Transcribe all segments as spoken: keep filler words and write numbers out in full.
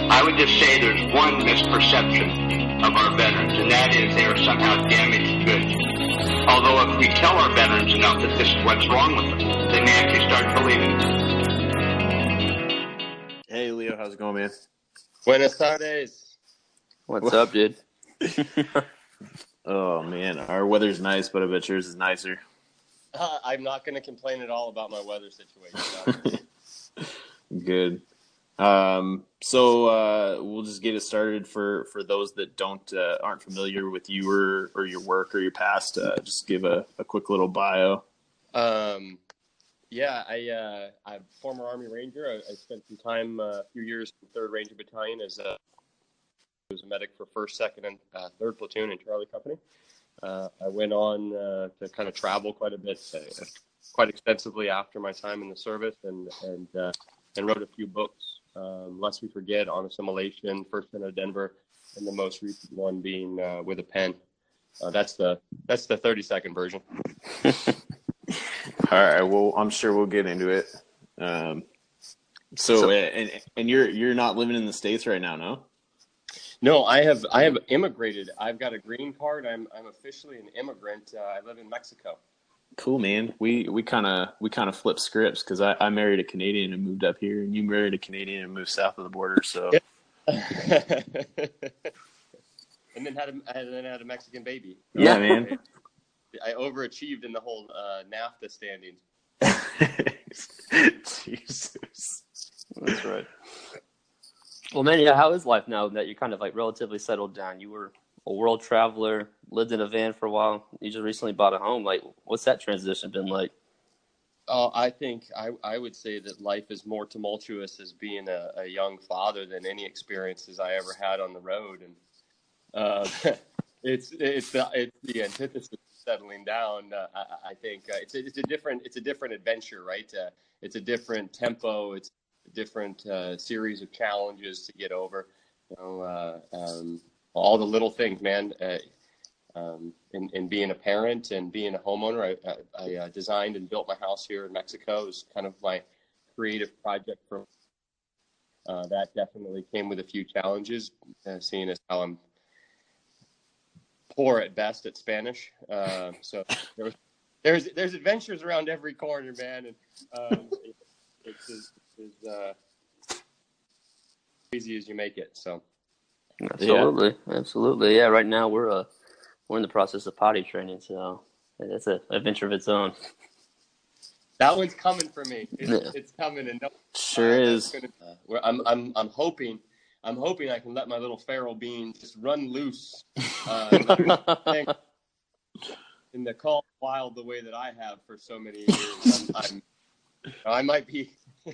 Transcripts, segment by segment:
I would just say there's one misperception of our veterans, and that is they are somehow damaged goods. Although if we tell our veterans enough that this is what's wrong with them, they may actually start believing it. Hey, Leo, how's it going, man? Buenas tardes. What's up, dude? Oh, man, our weather's nice, but I bet yours is nicer. Uh, I'm not going to complain at all about my weather situation. Good. Um, so uh, we'll just get it started for, for those that don't uh, aren't familiar with you or, or your work or your past. Uh, just give a, a quick little bio. Um, yeah, I uh, I'm a former Army Ranger. I, I spent some time, uh, a few years in third Ranger Battalion as a, as a medic for first, second, and uh, third Platoon in Charlie Company. Uh, I went on uh, to kind of travel quite a bit, uh, quite extensively after my time in the service, and and uh, and wrote a few books. Um, Lest We Forget, On Assimilation, First Son of Denver, and the most recent one being uh, With a Pen. Uh, that's the that's the thirty second version. All right. Well, I'm sure we'll get into it. Um, so, so and and you're you're not living in the States right now, no? No, I have I have immigrated. I've got a green card. I'm I'm officially an immigrant. Uh, I live in Mexico. Cool, man. We we kind of we kind of flip scripts because I, I married a Canadian and moved up here, and you married a Canadian and moved south of the border. So, and then had a and then had a Mexican baby. Yeah, uh, man. I overachieved in the whole uh, NAFTA standings. Jesus, that's right. Well, man, yeah. How is life now that you're kind of like relatively settled down? You were a world traveler, lived in a van for a while. You just recently bought a home. Like, what's that transition been like? Uh, I think I, I would say that life is more tumultuous as being a, a young father than any experiences I ever had on the road. And uh, it's it's the it's the antithesis of settling down. Uh, I, I think uh, it's a, it's a different it's a different adventure, right? Uh, it's a different tempo. It's a different uh, series of challenges to get over. You know. Uh, um, all the little things, man, uh, um, in, in being a parent and being a homeowner. I, I, I uh, designed and built my house here in Mexico. It was kind of my creative project. For uh, that definitely came with a few challenges, uh, seeing as how I'm poor at best at Spanish. Uh, so there was, there's there's adventures around every corner, man, and um, it, it's as, as uh, crazy as you make it. So. Absolutely, yeah. absolutely, yeah. Right now we're uh we're in the process of potty training, so it's an adventure of its own. That one's coming for me. It's, yeah. it's coming, and no, sure uh, is. Gonna, uh, I'm I'm I'm hoping I'm hoping I can let my little feral being just run loose uh, in the calm wild the way that I have for so many years. I'm, I'm I might be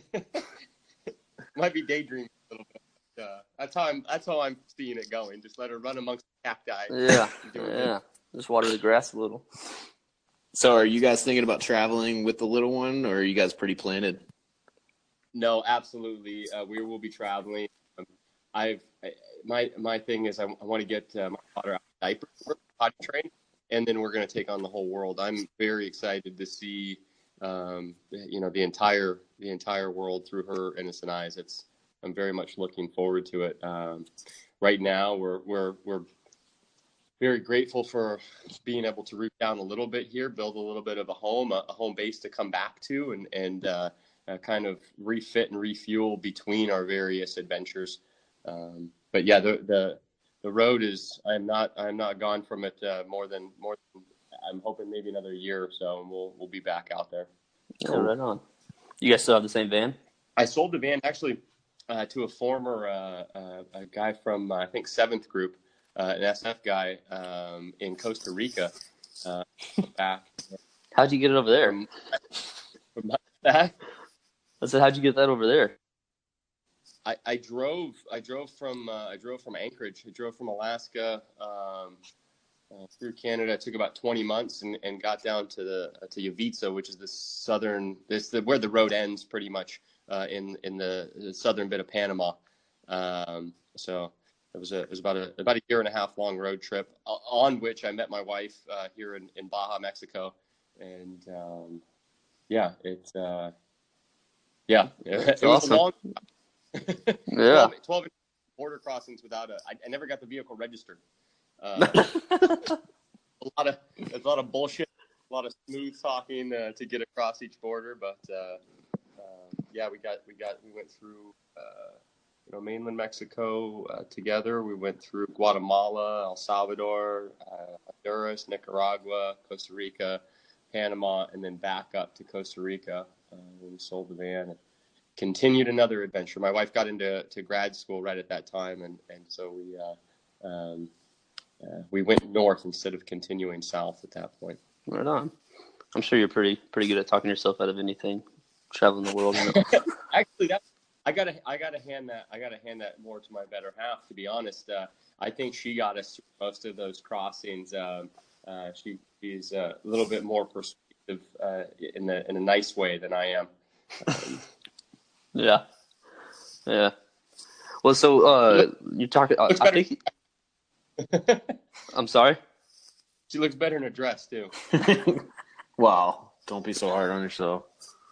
might be daydreaming a little bit. Uh, that's how I'm. That's how I'm seeing it going. Just let her run amongst the cacti. Yeah, yeah. It. Just water the grass a little. So, are you guys thinking about traveling with the little one, or are you guys pretty planted? No, absolutely. Uh, we will be traveling. Um, I've I, my my thing is I, I want to get uh, my daughter out of diaper, potty train, and then we're going to take on the whole world. I'm very excited to see, um, you know, the entire the entire world through her innocent eyes. It's I'm very much looking forward to it. Um, right now, we're we're we're very grateful for being able to root down a little bit here, build a little bit of a home, a, a home base to come back to, and and uh, uh, kind of refit and refuel between our various adventures. Um, but yeah, the the the road is. I'm not I'm not gone from it uh, more than more. Than, I'm hoping maybe another year or so, and we'll we'll be back out there. Yeah, cool. Right on. You guys still have the same van? I sold the van actually. Uh, to a former uh, uh, a guy from uh, I think seventh Group, uh, an S F guy um, in Costa Rica. Uh, back. How'd you get it over there? From, from that? I said, how'd you get that over there? I, I drove. I drove from. Uh, I drove from Anchorage. I drove from Alaska um, uh, through Canada. It took about twenty months and, and got down to the uh, to Yavica, which is the southern. This the where the road ends pretty much. Uh, in in the, the southern bit of Panama, um, so it was a it was about a about a year and a half long road trip uh, on which I met my wife uh, here in, in Baja, Mexico, and um, yeah, it's uh, yeah, That's it was awesome. a long yeah, twelve, border crossings without a. I, I never got the vehicle registered. Uh, a lot of there's a lot of bullshit, a lot of smooth talking uh, to get across each border, but uh, uh, yeah, we got we got we went through uh, you know mainland Mexico uh, together. We went through Guatemala, El Salvador, uh, Honduras, Nicaragua, Costa Rica, Panama, and then back up to Costa Rica uh, when we sold the van. And continued another adventure. My wife got into to grad school right at that time, and and so we. Uh, um, Uh, we went north instead of continuing south at that point. Right on. I'm sure you're pretty pretty good at talking yourself out of anything, traveling the world. Actually, that I gotta I gotta hand that I gotta hand that more to my better half. To be honest, uh, I think she got us through most of those crossings. Um, uh, she she's uh, a little bit more persuasive uh, in the in a nice way than I am. Um, yeah, yeah. Well, so uh, you're talking. Uh, I think. I'm sorry? She looks better in a dress, too. Wow. Don't be so hard on yourself.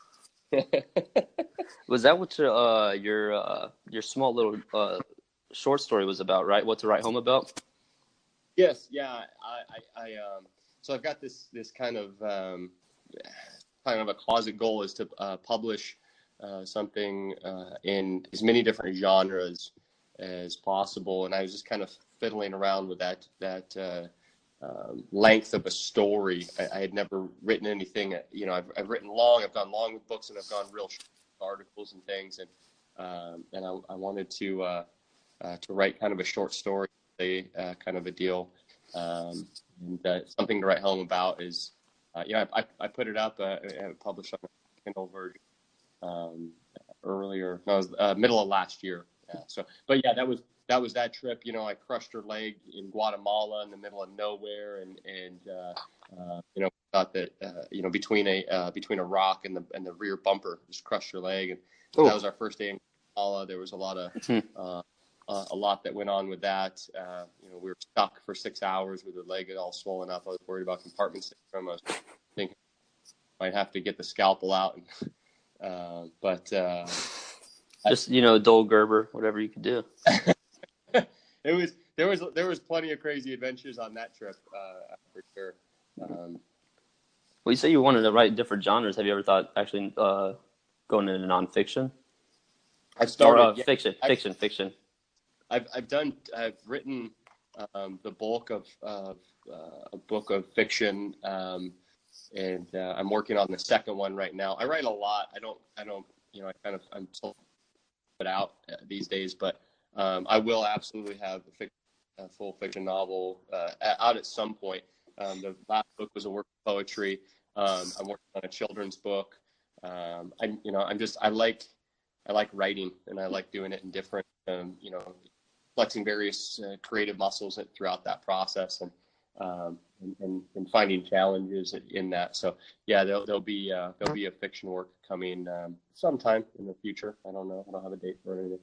Was that what your uh, your uh, your small little uh, short story was about, right? What to Write Home About? Yes, yeah. I, I, I um, so I've got this this kind of um, kind of a closet goal is to uh, publish uh, something uh, in as many different genres as possible, and I was just kind of fiddling around with that that uh, um, length of a story. I, I had never written anything. You know, I've, I've written long. I've gone long with books, and I've gone real short articles and things. And um, and I, I wanted to uh, uh, to write kind of a short story, a uh, kind of a deal. Um, and uh, something to write home about is, uh, you know, I, I put it up, uh, published on a Kindle version um, earlier. No, it was uh, middle of last year. Yeah, so, but yeah, that was. That was that trip. You know, I crushed her leg in Guatemala in the middle of nowhere, and and uh, uh, you know thought that uh, you know between a uh, between a rock and the and the rear bumper just crushed her leg, and Ooh. That was our first day in Guatemala. There was a lot of uh, uh, a lot that went on with that. Uh, you know, we were stuck for six hours with her leg all swollen up. I was worried about compartment syndrome. I was thinking I might have to get the scalpel out, and, uh, but uh, just you know, Dole Gerber, whatever you could do. It was there was there was plenty of crazy adventures on that trip uh, for sure. Um, well, you say you wanted to write different genres. Have you ever thought actually uh, going into nonfiction? I've started or uh, yeah, fiction, I've, fiction, fiction. I've I've done I've written um, the bulk of uh, a book of fiction, um, and uh, I'm working on the second one right now. I write a lot. I don't I don't you know I kind of I'm so put out uh, these days, but. Um, I will absolutely have a, fiction, a full fiction novel uh, out at some point. Um, the last book was a work of poetry. Um, I'm working on a children's book. Um, I, you know, I'm just I like I like writing, and I like doing it in different, um, you know, flexing various uh, creative muscles throughout that process, and um, and, and, and finding challenges in that. So yeah, there'll, there'll be uh, there'll be a fiction work coming um, sometime in the future. I don't know. I don't have a date for anything.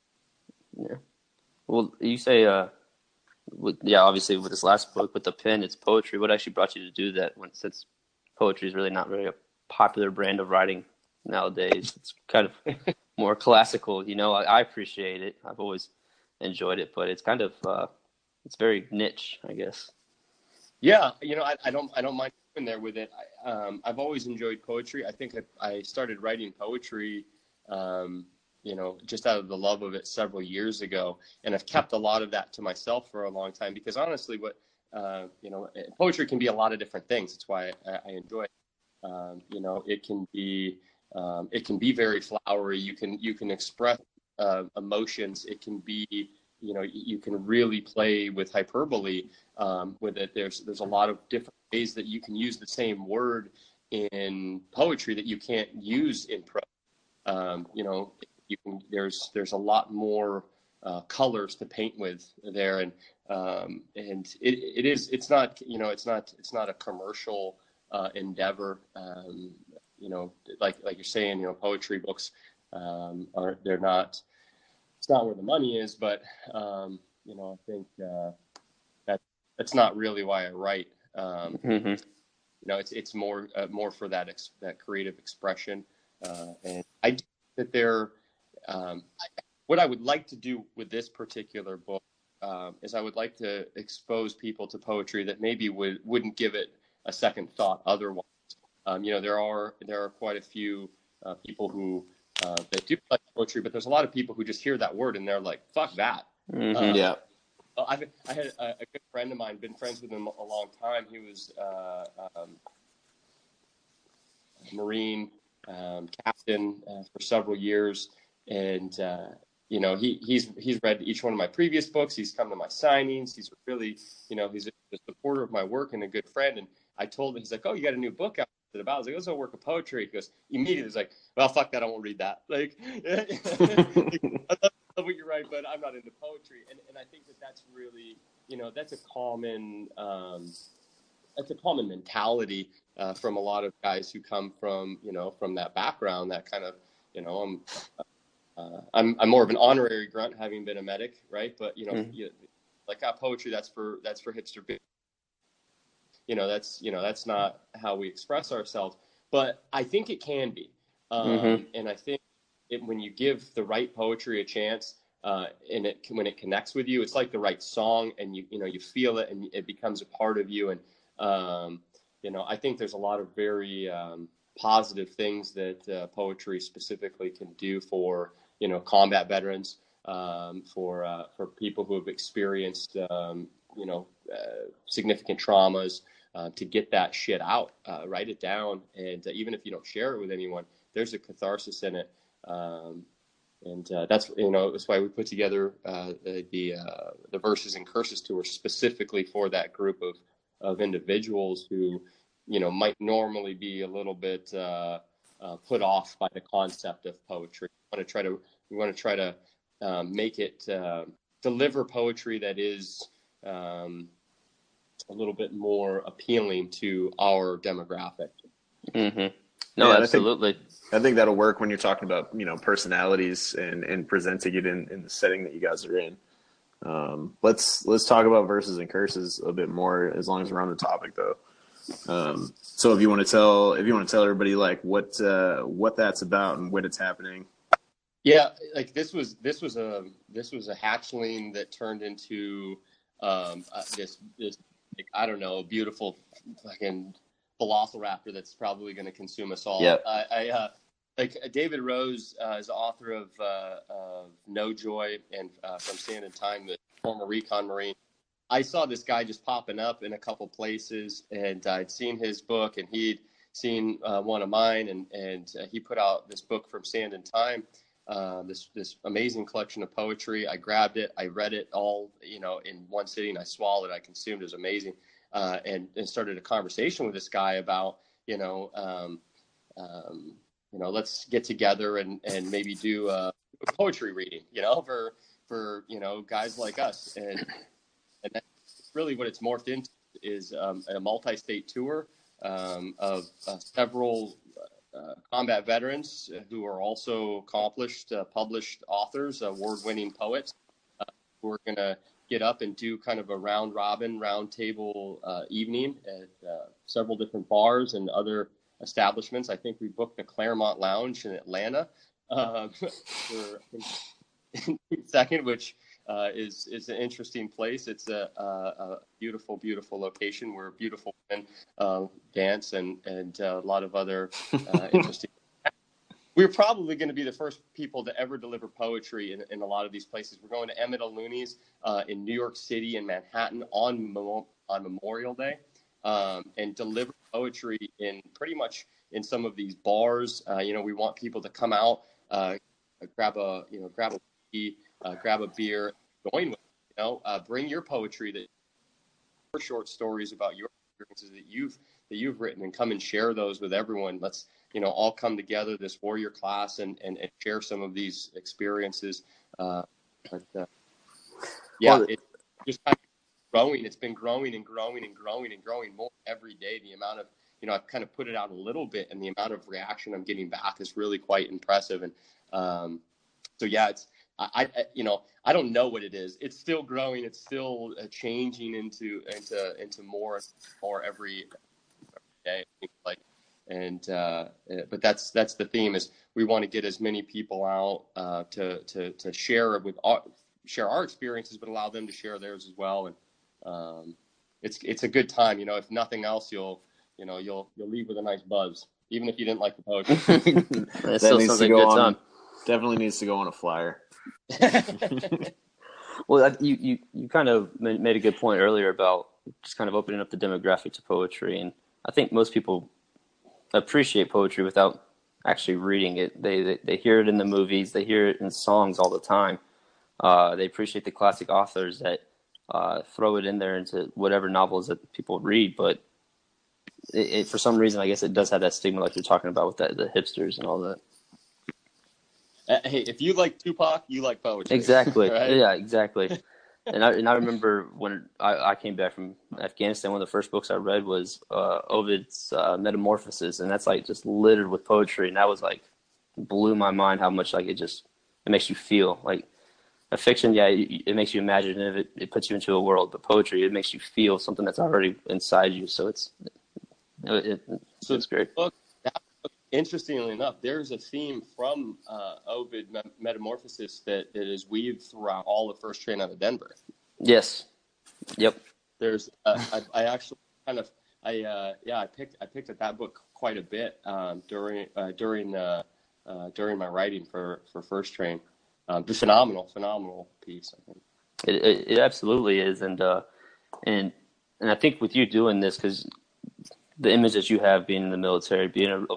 Yeah. Well, you say, uh, with, yeah, obviously with this last book, with the pen, it's poetry. What actually brought you to do that when, since poetry is really not really a popular brand of writing nowadays? It's kind of more classical, you know, I, I appreciate it. I've always enjoyed it, but it's kind of, uh, it's very niche, I guess. Yeah. You know, I, I don't, I don't mind going there with it. I, um, I've always enjoyed poetry. I think I, I started writing poetry, um, you know, just out of the love of it several years ago. And I've kept a lot of that to myself for a long time because honestly, what, uh, you know, poetry can be a lot of different things. That's why I, I enjoy it. Um, you know, it can be, um, it can be very flowery. You can, you can express uh, emotions. It can be, you know, you can really play with hyperbole um, with it. There's, there's a lot of different ways that you can use the same word in poetry that you can't use in prose. Um, you know, You can, there's there's a lot more uh, colors to paint with there, and um, and it, it is it's not you know it's not it's not a commercial uh, endeavor. Um, you know, like like you're saying, you know, poetry books um, are they're not it's not where the money is, but um, you know, I think uh, that that's not really why I write. Um, Mm-hmm. You know, it's it's more uh, more for that ex- that creative expression, uh, and I do that there. Um, I, what I would like to do with this particular book um, is I would like to expose people to poetry that maybe would, wouldn't give it a second thought otherwise. Um, you know, there are there are quite a few uh, people who uh, that do like poetry, but there's a lot of people who just hear that word and they're like, "Fuck that." Mm-hmm. Uh, Yeah. I've, I had a, a good friend of mine, been friends with him a long time. He was uh, um, a Marine um, captain uh, for several years, and uh, you know, he he's he's read each one of my previous books. He's come to my signings. He's really, you know, he's a, a supporter of my work and a good friend. And I told him, he's like, "Oh, you got a new book out? What's it about?" I was like, "It's a work of poetry." He goes, immediately, he's like, "Well, fuck that. I won't read that." Like, I love what you write, but I'm not into poetry. And and I think that that's really, you know, that's a common um, that's a common mentality uh, from a lot of guys who come from, you know, from that background. That kind of, you know, I'm. Uh, I'm I'm more of an honorary grunt, having been a medic, right? But you know, mm. you, like uh, poetry, that's for that's for hipster. You know, that's you know that's not how we express ourselves. But I think it can be, um, mm-hmm. and I think it, when you give the right poetry a chance, uh, and it when it connects with you, it's like the right song, and you you know you feel it, and it becomes a part of you. And um, you know, I think there's a lot of very um, positive things that uh, poetry specifically can do for, you know, combat veterans, um, for uh, for people who have experienced, um, you know, uh, significant traumas, uh, to get that shit out, uh, write it down, and uh, even if you don't share it with anyone, there's a catharsis in it, um, and uh, that's you know that's why we put together uh, the the, uh, the Verses and Curses tour specifically for that group of of individuals who, you know, might normally be a little bit uh, uh, put off by the concept of poetry. We want to try to we want to try to um, make it uh, deliver poetry that is um, a little bit more appealing to our demographic. Mm-hmm. No, yeah, absolutely. I think, I think that'll work when you're talking about, you know, personalities and, and presenting it in, in the setting that you guys are in. Um, let's let's talk about Verses and Curses a bit more, as long as we're on the topic, though. Um, so if you want to tell if you want to tell everybody like what uh, what that's about and when it's happening. Yeah, like this was this was a this was a hatchling that turned into um, uh, this this like, I don't know, beautiful fucking velociraptor that's probably going to consume us all. Yep. I, I uh, like David Rose uh, is the author of, uh, of No Joy and uh, From Sand and Time, the former recon Marine. I saw this guy just popping up in a couple places, and I'd seen his book, and he'd seen uh, one of mine, and and uh, he put out this book From Sand and Time, uh, this this amazing collection of poetry. I grabbed it, I read it all, you know, in one sitting. I swallowed it, I consumed it. It was amazing, uh, and and started a conversation with this guy about, you know, um, um, you know, let's get together and and maybe do a poetry reading, you know, for for you know guys like us. And And that's really what it's morphed into is um, a multi-state tour um, of uh, several uh, combat veterans who are also accomplished, uh, published authors, award-winning poets, uh, who are going to get up and do kind of a round-robin, round-table uh, evening at uh, several different bars and other establishments. I think we booked the Claremont Lounge in Atlanta uh, for second, which Uh, is is an interesting place. It's a, a, a beautiful, beautiful location where beautiful women uh, dance and and uh, a lot of other uh, interesting. We're probably going to be the first people to ever deliver poetry in, in a lot of these places. We're going to Emmett O'Looney's uh, in New York City and Manhattan on on Memorial Day, um, and deliver poetry in pretty much in some of these bars. Uh, you know, we want people to come out, uh, grab a you know grab a tea, Uh, grab a beer, join with, you know, uh, bring your poetry, that your short stories about your experiences that you've that you've written, and come and share those with everyone. Let's, you know, all come together, this warrior class, and and, and share some of these experiences. Uh, but uh, yeah, well, it's just kind of growing. It's been growing and growing and growing and growing more every day. The amount of, you know, I've kind of put it out a little bit, and the amount of reaction I'm getting back is really quite impressive. And um, so yeah, it's. I, I, you know, I don't know what it is. It's still growing. It's still uh, changing into into into more more every, every day. Like and uh, but that's that's the theme is we want to get as many people out uh, to to to share with our, share our experiences, but allow them to share theirs as well. And um, it's it's a good time, you know. If nothing else, you'll you know you'll you'll leave with a nice buzz, even if you didn't like the poetry. That still sounds like a good time. Definitely needs to go on a flyer. Well, you, you, you kind of made a good point earlier about just kind of opening up the demographic to poetry. And I think most people appreciate poetry without actually reading it. They, they, they hear it in the movies. They hear it in songs all the time. Uh, they appreciate the classic authors that uh, throw it in there into whatever novels that people read. But it, it, for some reason, I guess it does have that stigma like you're talking about with that, the hipsters and all that. Uh, hey, if you like Tupac, you like poetry. Exactly. Right? Yeah, exactly. And I and I remember when I, I came back from Afghanistan, one of the first books I read was uh, Ovid's uh, Metamorphoses, and that's like just littered with poetry, and that was like blew my mind how much like it just it makes you feel like a fiction. Yeah, it, it makes you imaginative. It, it puts you into a world, but poetry it makes you feel something that's already inside you. So it's it, it, so it's great. Book, that book, interestingly enough, there's a theme from uh, Ovid Metamorphosis that, that is weaved throughout all the First Train out of Denver. Yes. Yep. There's uh, I, I actually kind of I uh, yeah I picked I picked at that book quite a bit um, during uh, during uh, uh, during my writing for, for First Train. Um, the phenomenal phenomenal piece. I think it it, it absolutely is, and uh, and and I think with you doing this because the image that you have being in the military, being a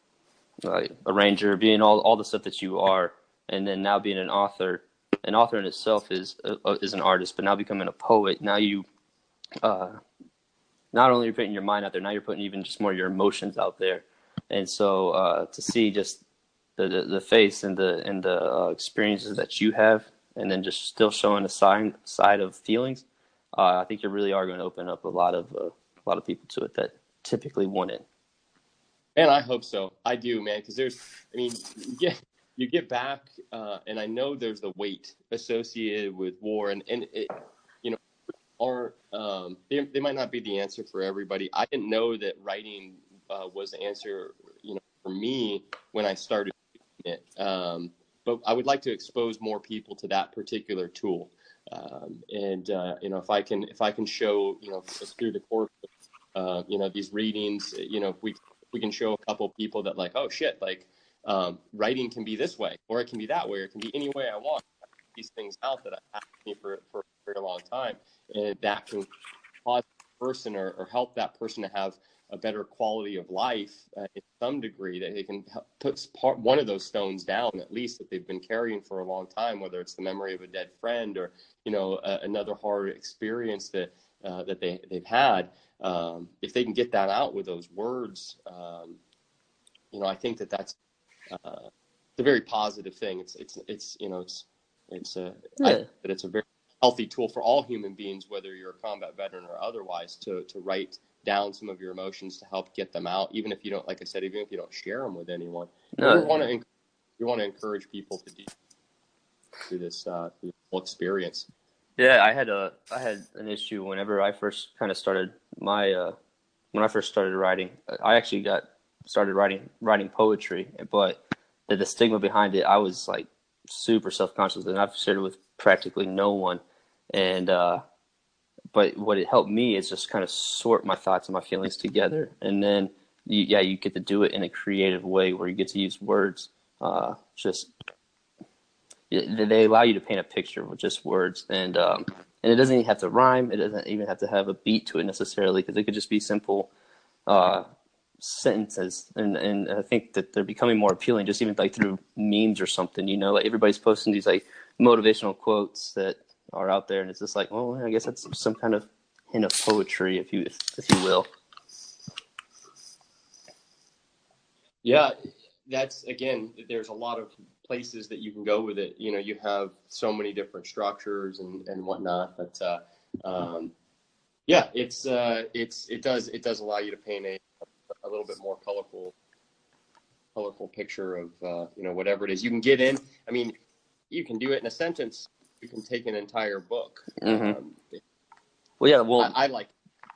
Like a ranger, being all, all the stuff that you are, and then now being an author. An author in itself is uh, is an artist, but now becoming a poet, now you, uh, not only you're putting your mind out there, now you're putting even just more of your emotions out there, and so uh, to see just the, the the face and the and the uh, experiences that you have, and then just still showing a side side of feelings, uh, I think you really are going to open up a lot of uh, a lot of people to it that typically wouldn't. And I hope so. I do, man, because there's, I mean, you get, you get back, uh, and I know there's the weight associated with war, and, and it, you know, aren't, um, they, they might not be the answer for everybody. I didn't know that writing uh, was the answer, you know, for me when I started doing it. Um, but I would like to expose more people to that particular tool. Um, and, uh, you know, if I can, if I can show, you know, through the course of, uh, you know, these readings, you know, if we we can show a couple people that like, oh shit, like um, writing can be this way, or it can be that way, or it can be any way I want. I these things out that I've had me for, for a very long time, and that can cause a person or, or help that person to have a better quality of life uh, in some degree, that they can help put part, one of those stones down, at least, that they've been carrying for a long time, whether it's the memory of a dead friend or, you know, uh, another hard experience that uh, that they, they've had. Um, if they can get that out with those words, um, you know, I think that that's uh, it's a very positive thing. It's, it's, it's, you know, it's, it's a, yeah. I think that it's a very healthy tool for all human beings, whether you're a combat veteran or otherwise, to, to write down some of your emotions to help get them out. Even if you don't, like I said, even if you don't share them with anyone, no. we want to, we want to encourage people to do through this, uh, through this whole experience. Yeah, I had a I had an issue whenever I first kind of started my uh, when I first started writing. I actually got started writing writing poetry, but the, the stigma behind it, I was like super self-conscious, and I've shared it with practically no one. And uh, but what it helped me is just kind of sort my thoughts and my feelings together, and then you, yeah, you get to do it in a creative way where you get to use words. Uh, just they allow you to paint a picture with just words, and um, and it doesn't even have to rhyme. It doesn't even have to have a beat to it necessarily, because it could just be simple uh, sentences. And and I think that they're becoming more appealing, just even like through memes or something. You know, like everybody's posting these like motivational quotes that are out there, and it's just like, well, I guess that's some kind of hint of poetry, if you if, if you will. Yeah, that's again. There's a lot of places that you can go with it. You know, you have so many different structures and, and whatnot, but uh, um, yeah, it's uh, it's it does it does allow you to paint a a little bit more colorful colorful picture of uh, you know, whatever it is you can get in. I mean, you can do it in a sentence. You can take an entire book. Mm-hmm. Um, well, yeah. Well, I, I like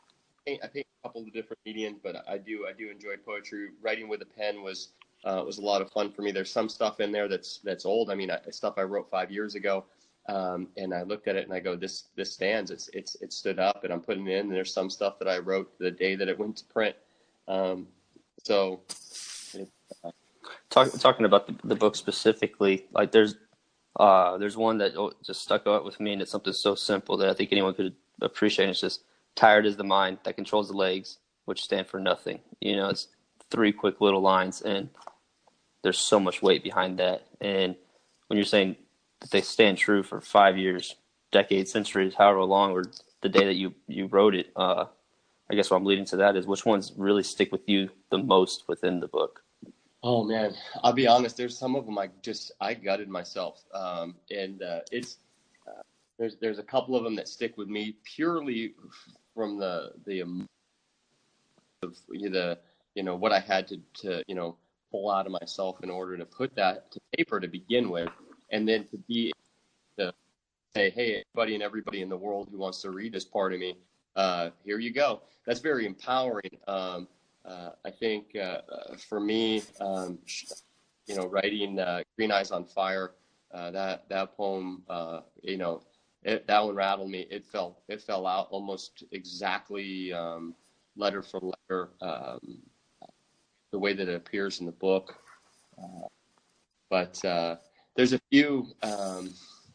paint, I paint a couple of different mediums, but I do I do enjoy poetry. Writing with a pen was uh, was a lot of fun for me. There's some stuff in there that's that's old. I mean, I, stuff I wrote five years ago, um, and I looked at it and I go, this this stands. It's it's it stood up, and I'm putting it in. And there's some stuff that I wrote the day that it went to print. Um, so, it, uh, Talk, talking about the, the book specifically, like there's uh, there's one that just stuck out with me, and it's something so simple that I think anyone could appreciate. It's just tired is the mind that controls the legs, which stand for nothing. You know, it's three quick little lines, and there's so much weight behind that. And when you're saying that they stand true for five years, decades, centuries, however long, or the day that you, you wrote it, uh, I guess what I'm leading to that is which ones really stick with you the most within the book? Oh man, I'll be honest. There's some of them I just I gutted myself, um, and uh, it's uh, there's there's a couple of them that stick with me purely from the the um, of the you know what I had to to you know pull out of myself in order to put that to paper to begin with, and then to be to say, hey, everybody and everybody in the world who wants to read this part of me, uh, here you go. That's very empowering. Um, Uh, I think uh, uh, for me, um, you know, writing uh, Green Eyes on Fire, uh, that that poem, uh, you know, it, that one rattled me. It fell it fell out almost exactly um, letter for letter, um, the way that it appears in the book. Uh, but uh, there's a few. Um,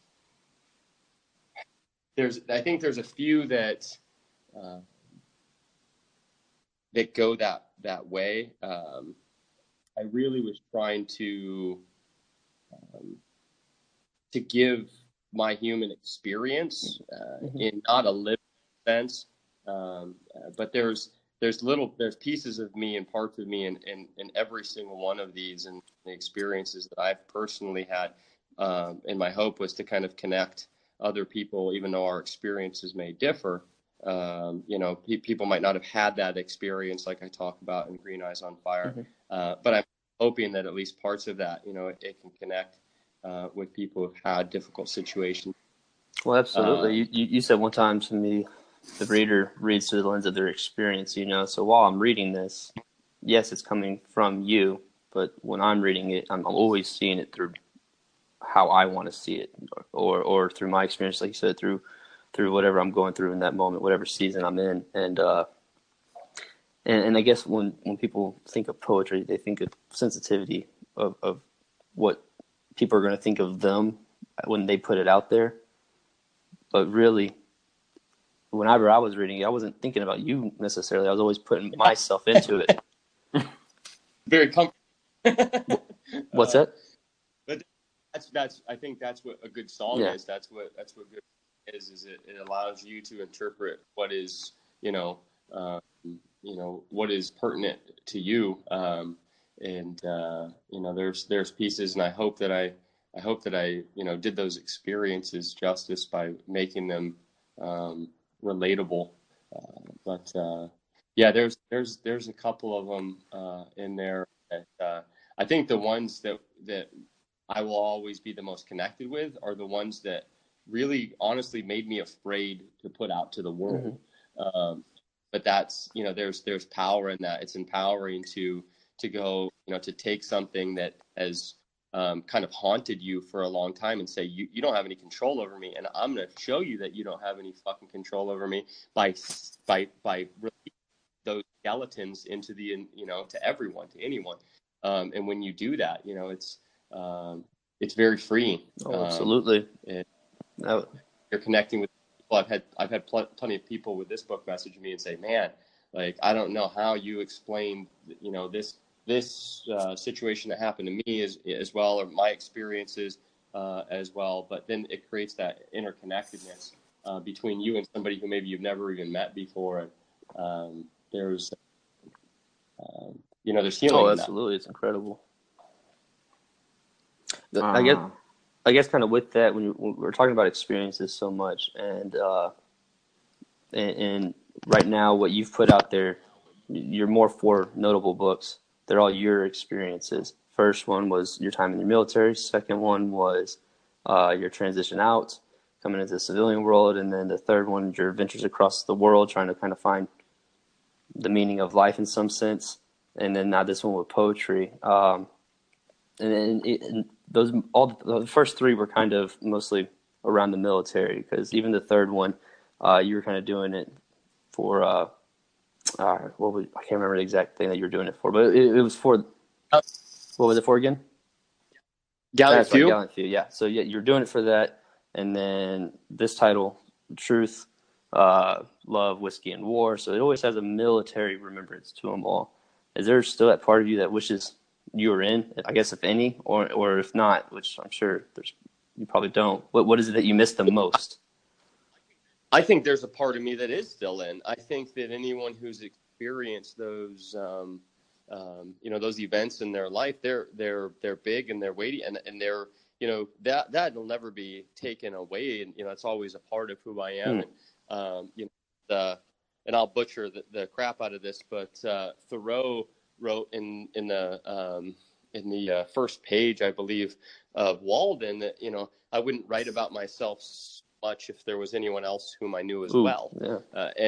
there's I think there's a few that. Uh, that go that that way. Um, I really was trying to um, to give my human experience uh, mm-hmm. in not a literal sense, um, uh, but there's there's little there's pieces of me and parts of me in, in, in every single one of these, and the experiences that I've personally had. Um, and my hope was to kind of connect other people, even though our experiences may differ. Um, you know, pe- people might not have had that experience like I talk about in Green Eyes on Fire, mm-hmm. uh, but I'm hoping that at least parts of that, you know, it, it can connect uh, with people who've had difficult situations. Well, absolutely. Um, you, you said one time to me, the reader reads through the lens of their experience, you know, so while I'm reading this, yes, it's coming from you, but when I'm reading it, I'm, I'm always seeing it through how I want to see it, or, or through my experience, like you said, through through whatever I'm going through in that moment, whatever season I'm in. And, uh, and, and I guess when, when people think of poetry, they think of sensitivity of, of what people are going to think of them when they put it out there. But really, whenever I was reading it, I wasn't thinking about you necessarily. I was always putting myself into it. Very comfortable. What's uh, that? But that's, that's, I think that's what a good song yeah. is. That's what, that's what good is, is it, it allows you to interpret what is, you know, uh, you know, what is pertinent to you. Um, and, uh, you know, there's, there's pieces, and I hope that I, I hope that I, you know, did those experiences justice by making them, um, relatable. Uh, but, uh, yeah, there's, there's, there's a couple of them, uh, in there that, uh, I think the ones that, that I will always be the most connected with are the ones that really honestly made me afraid to put out to the world. Mm-hmm. Um, but that's, you know, there's, there's power in that. It's empowering to, to go, you know, to take something that has um, kind of haunted you for a long time and say, you, you don't have any control over me. And I'm going to show you that you don't have any fucking control over me by, by, by releasing those skeletons into the, you know, to everyone, to anyone. Um, and when you do that, you know, it's, um, it's very freeing. Oh, absolutely. Um, it, No. You're connecting with people. I've had I've had pl- plenty of people with this book message me and say, "Man, like I don't know how you explain, you know, this this uh, situation that happened to me as as well, or my experiences uh, as well." But then it creates that interconnectedness uh, between you and somebody who maybe you've never even met before. And um, there's, um, you know, there's healing. Oh, in absolutely, that. It's incredible. Uh, I guess. I guess kind of with that, when, you, when we're talking about experiences so much, and, uh, and and right now what you've put out there, you're more four notable books. They're all your experiences. First one was your time in the military. Second one was uh, your transition out, coming into the civilian world. And then the third one, your adventures across the world, trying to kind of find the meaning of life in some sense, and then now this one with poetry. Um, and, and, it, and those all the, the first three were kind of mostly around the military, because even the third one, uh, you were kind of doing it for uh, uh, what was, I can't remember the exact thing that you were doing it for, but it, it was for what was it for again? Gallant Few. Right, Gallant Few, yeah. So yeah, you're doing it for that, and then this title, Truth, uh, Love, Whiskey, and War. So it always has a military remembrance to them all. Is there still that part of you that wishes you were in? I guess if any, or or if not, which I'm sure there's, you probably don't. What what is it that you miss the most? I think there's a part of me that is still in. I think that anyone who's experienced those, um, um, you know, those events in their life, they're they're they're big and they're weighty, and and they're, you know, that that will never be taken away, and you know, it's always a part of who I am. Hmm. And um, you know, the, and I'll butcher the, the crap out of this, but uh, Thoreau wrote in in the um, in the uh, first page, I believe, of Walden, that, you know, I wouldn't write about myself much if there was anyone else whom I knew as Ooh, well. yeah. Uh, and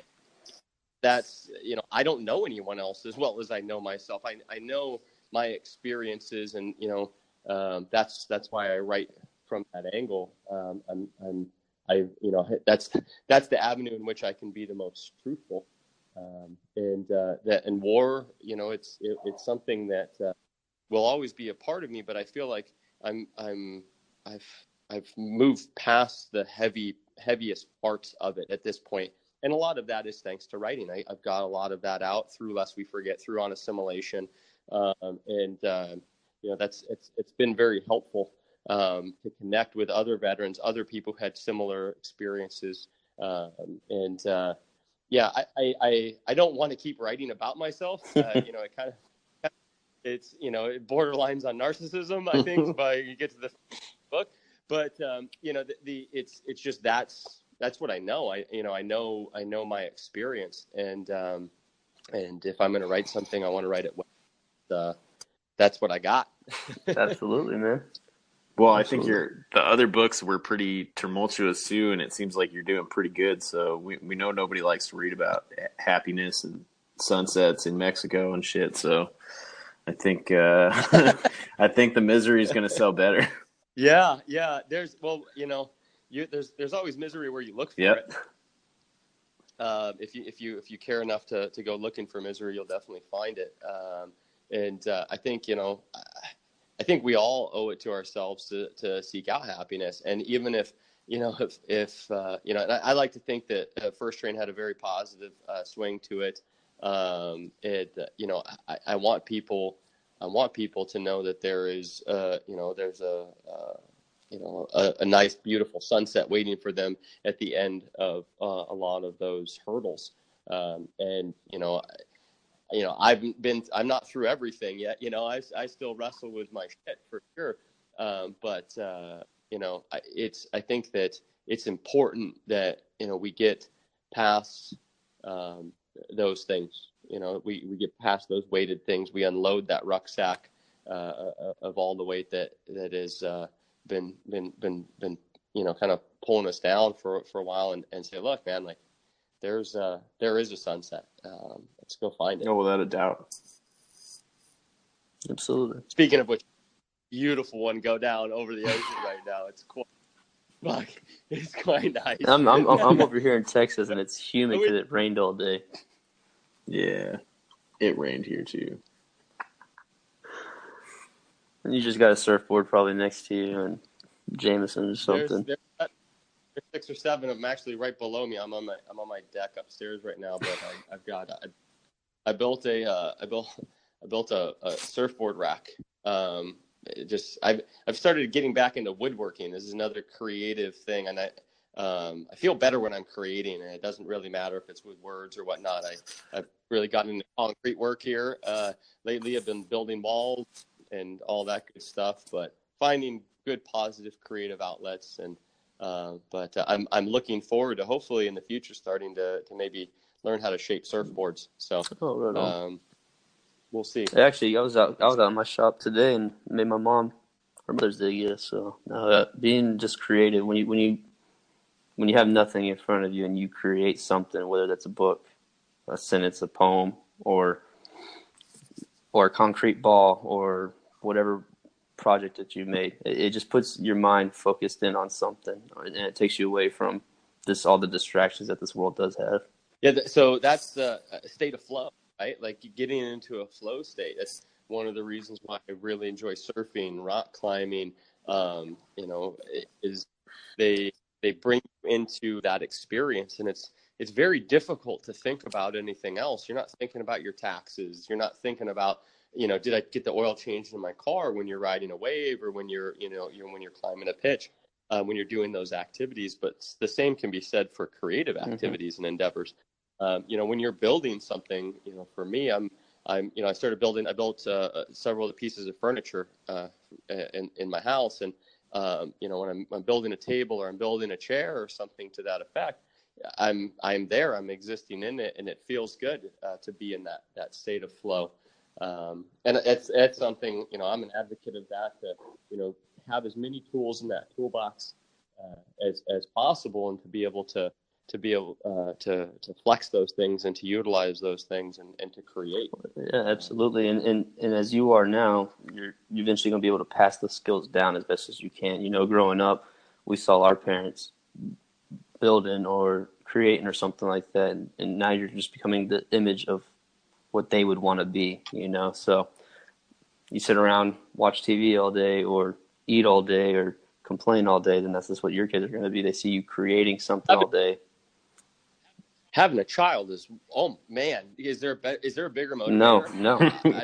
that's, you know, I don't know anyone else as well as I know myself. I I know my experiences, and you know, um, that's that's why I write from that angle. Um, I'm I'm I you know that's that's the avenue in which I can be the most truthful. Um, and uh, that and war, you know, it's it, it's something that uh, will always be a part of me. But I feel like I'm I'm I've I've moved past the heavy heaviest parts of it at this point. And a lot of that is thanks to writing. I, I've got a lot of that out through Lest We Forget, through On Assimilation, um, and uh, you know, that's it's it's been very helpful um, to connect with other veterans, other people who had similar experiences, um, and uh, yeah, I, I I I don't want to keep writing about myself. Uh, you know, it kind of it's you know it borderlines on narcissism, I think, by you get to the book. But um, you know, the, the it's it's just that's that's what I know. I you know I know I know my experience, and um, and if I'm going to write something, I want to write it well. Uh, that's what I got. Absolutely, man. Well, Absolutely. I think your the other books were pretty tumultuous too, and it seems like you're doing pretty good. So we we know nobody likes to read about happiness and sunsets in Mexico and shit. So I think uh, I think The Misery is going to sell better. Yeah, yeah. There's well, you know, you there's there's always misery where you look for Yep. it. Uh, if you if you if you care enough to to go looking for misery, you'll definitely find it. Um, and uh, I think you know, I think we all owe it to ourselves to to seek out happiness. And even if you know if if uh, you know, and I, I like to think that uh, First Train had a very positive uh, swing to it. Um, it uh, you know, I, I want people. I want people to know that there is, uh, you know, there's a, uh, you know, a, a nice, beautiful sunset waiting for them at the end of uh, a lot of those hurdles. Um, and you know, I, you know, I've been, I'm not through everything yet. You know, I, I still wrestle with my shit for sure. Um, but uh, you know, I, it's, I think that it's important that you know we get past um, those things. You know, we, we get past those weighted things. We unload that rucksack uh, of all the weight that that has uh, been been been been you know kind of pulling us down for for a while, and, and say, look, man, like there's uh there is a sunset. Um, let's go find it. No, without a doubt. Absolutely. Speaking of which, beautiful one go down over the ocean right now. It's quite, fuck, it's quite nice. I'm I'm I'm over here in Texas, and it's humid because it rained all day. Yeah, it rained here too. And you just got a surfboard probably next to you, and Jameson or something. There's, there's, there's six or seven of them actually right below me. I'm on my I'm on my deck upstairs right now, but I, I've got I, I built a uh, I built I built a, a surfboard rack. Um, it just I've I've started getting back into woodworking. This is another creative thing, and I. Um, I feel better when I'm creating, and it doesn't really matter if it's with words or whatnot. I, I've really gotten into concrete work here. Uh, lately, I've been building walls and all that good stuff, but finding good, positive, creative outlets. And uh, but uh, I'm I'm looking forward to hopefully in the future starting to, to maybe learn how to shape surfboards. So Oh, right on. um, we'll see. Actually, I was out I was out in my shop today and made my mom her Mother's Day gift. So uh, being just creative when you when you when you have nothing in front of you and you create something, whether that's a book, a sentence, a poem, or or a concrete ball, or whatever project that you made. It, it just puts your mind focused in on something, and it takes you away from this all the distractions that this world does have. Yeah, th- so that's the uh, state of flow, right? Like getting into a flow state. That's one of the reasons why I really enjoy surfing, rock climbing. Um, you know, is they they bring you into that experience, and it's it's very difficult to think about anything else. You're not thinking about your taxes. You're not thinking about, you know, did I get the oil changed in my car when you're riding a wave, or when you're, you know, you're when you're climbing a pitch, uh, when you're doing those activities. But the same can be said for creative activities mm-hmm. and endeavors. Um, you know, when you're building something, you know, for me, I'm, I'm, you know, I started building, I built uh, several of the pieces of furniture uh, in, in my house. And, um, you know, when I'm, I'm building a table, or I'm building a chair or something to that effect, I'm, I'm there, I'm existing in it, and it feels good uh, to be in that, that state of flow. Um, and it's, it's something, you know, I'm an advocate of that, to, you know, have as many tools in that toolbox uh, as, as possible, and to be able to, to be able uh, to, to flex those things, and to utilize those things, and, and to create. Yeah, absolutely. And, and, and as you are now, you're, you're eventually going to be able to pass the skills down as best as you can. You know, growing up, we saw our parents building or creating or something like that. And, and now you're just becoming the image of what they would want to be, you know? So you sit around, watch T V all day, or eat all day, or complain all day, then that's just what your kids are going to be. They see you creating something all day. Having a child is, oh man, is there a be- is there a bigger motivator? No, no. I,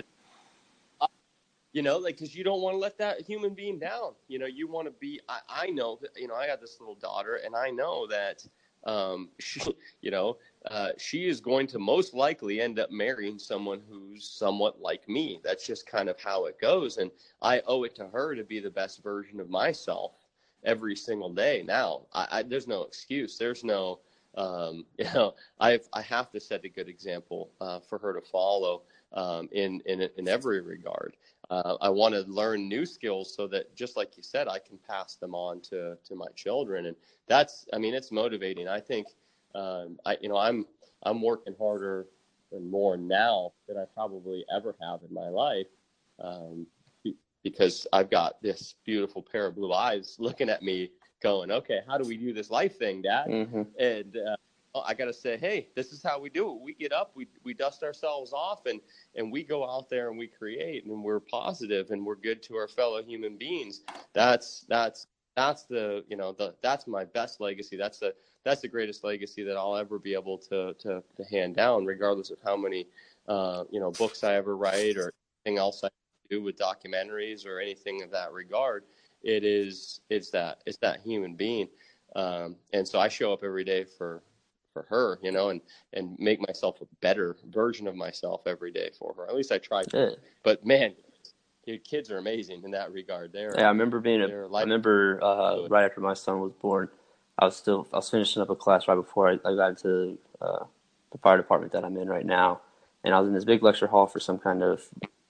I, you know, like, because you don't want to let that human being down. You know, you want to be. I, I know, you know, I got this little daughter, and I know that, um, she, you know, uh, she is going to most likely end up marrying someone who's somewhat like me. That's just kind of how it goes, and I owe it to her to be the best version of myself every single day. Now, I, I, there's no excuse. There's no. Um, you know, I I have to set a good example uh, for her to follow um, in, in in every regard. Uh, I want to learn new skills so that, just like you said, I can pass them on to, to my children, and that's, I mean, it's motivating. I think, um, I you know, I'm I'm working harder and more now than I probably ever have in my life, um, because I've got this beautiful pair of blue eyes looking at me, going, okay, how do we do this life thing, Dad? Mm-hmm. And uh, oh, I got to say, hey, this is how we do it. We get up, we we dust ourselves off, and and we go out there and we create, and we're positive, and we're good to our fellow human beings. That's that's that's the you know the that's my best legacy. That's the that's the greatest legacy that I'll ever be able to to, to hand down, regardless of how many uh, you know books I ever write, or anything else I do with documentaries, or anything of that regard. It is, it's that, it's that human being. Um, and so I show up every day for, for her, you know, and, and make myself a better version of myself every day for her. At least I try to. Yeah. But man, your kids are amazing in that regard. They're, yeah, I remember being, a, I remember uh, right after my son was born, I was still, I was finishing up a class right before I, I got into uh, the fire department that I'm in right now. And I was in this big lecture hall for some kind of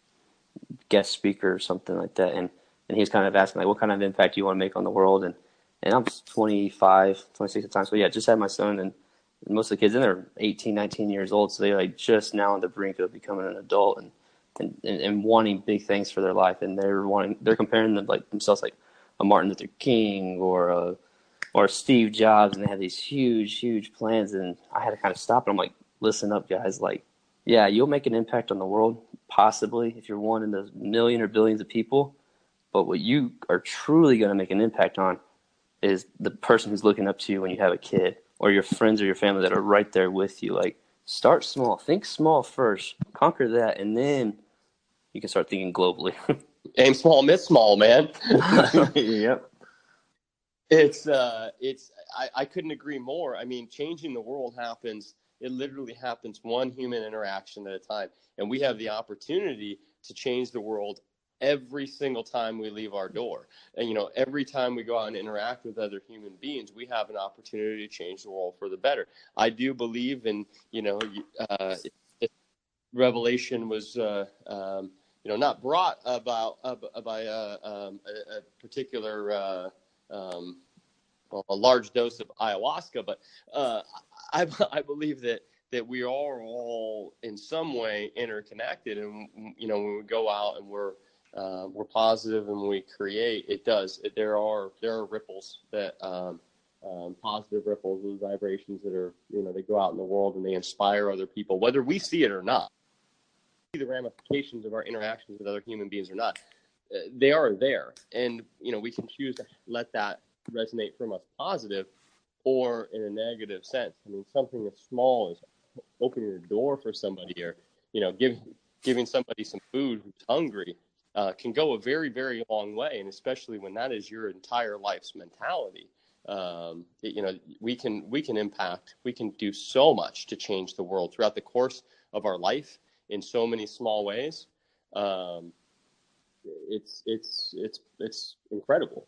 guest speaker or something like that. And And he was kind of asking, like, what kind of impact do you want to make on the world? And and I'm twenty-five, twenty-six at the time. So, yeah, just had my son. And most of the kids in there are eighteen, nineteen years old. So they're, like, just now on the brink of becoming an adult and, and, and, and wanting big things for their life. And they're wanting, they're comparing them, like, themselves like a Martin Luther King or a, or Steve Jobs. And they have these huge, huge plans. And I had to kind of stop. And I'm like, listen up, guys. Like, yeah, you'll make an impact on the world, possibly, if you're one in those million or billions of people. But what you are truly going to make an impact on is the person who's looking up to you when you have a kid, or your friends or your family that are right there with you. Like, start small. Think small first. Conquer that, and then you can start thinking globally. Aim small, miss small, man. Yep. It's, uh, it's. I, I couldn't agree more. I mean, changing the world happens. It literally happens one human interaction at a time. And we have the opportunity to change the world every single time we leave our door. And, you know, every time we go out and interact with other human beings, we have an opportunity to change the world for the better. I do believe in, you know, uh, if revelation was, uh, um, you know, not brought about uh, by uh, um, a, a particular, uh, um, well, a large dose of ayahuasca, but uh, I, I believe that that we are all in some way interconnected. And, you know, when we go out and we're, uh, we're positive and we create, it does, it, there are, there are ripples that, um, um, positive ripples, those vibrations that are, you know, they go out in the world and they inspire other people, whether we see it or not, see the ramifications of our interactions with other human beings or not, uh, they are there. And, you know, we can choose to let that resonate from us positive or in a negative sense. I mean, something as small as opening your door for somebody, or, you know, giving giving somebody some food who's hungry, uh, can go a very, very long way. And especially when that is your entire life's mentality, um, it, you know, we can we can impact, we can do so much to change the world throughout the course of our life in so many small ways. Um, it's it's it's it's incredible.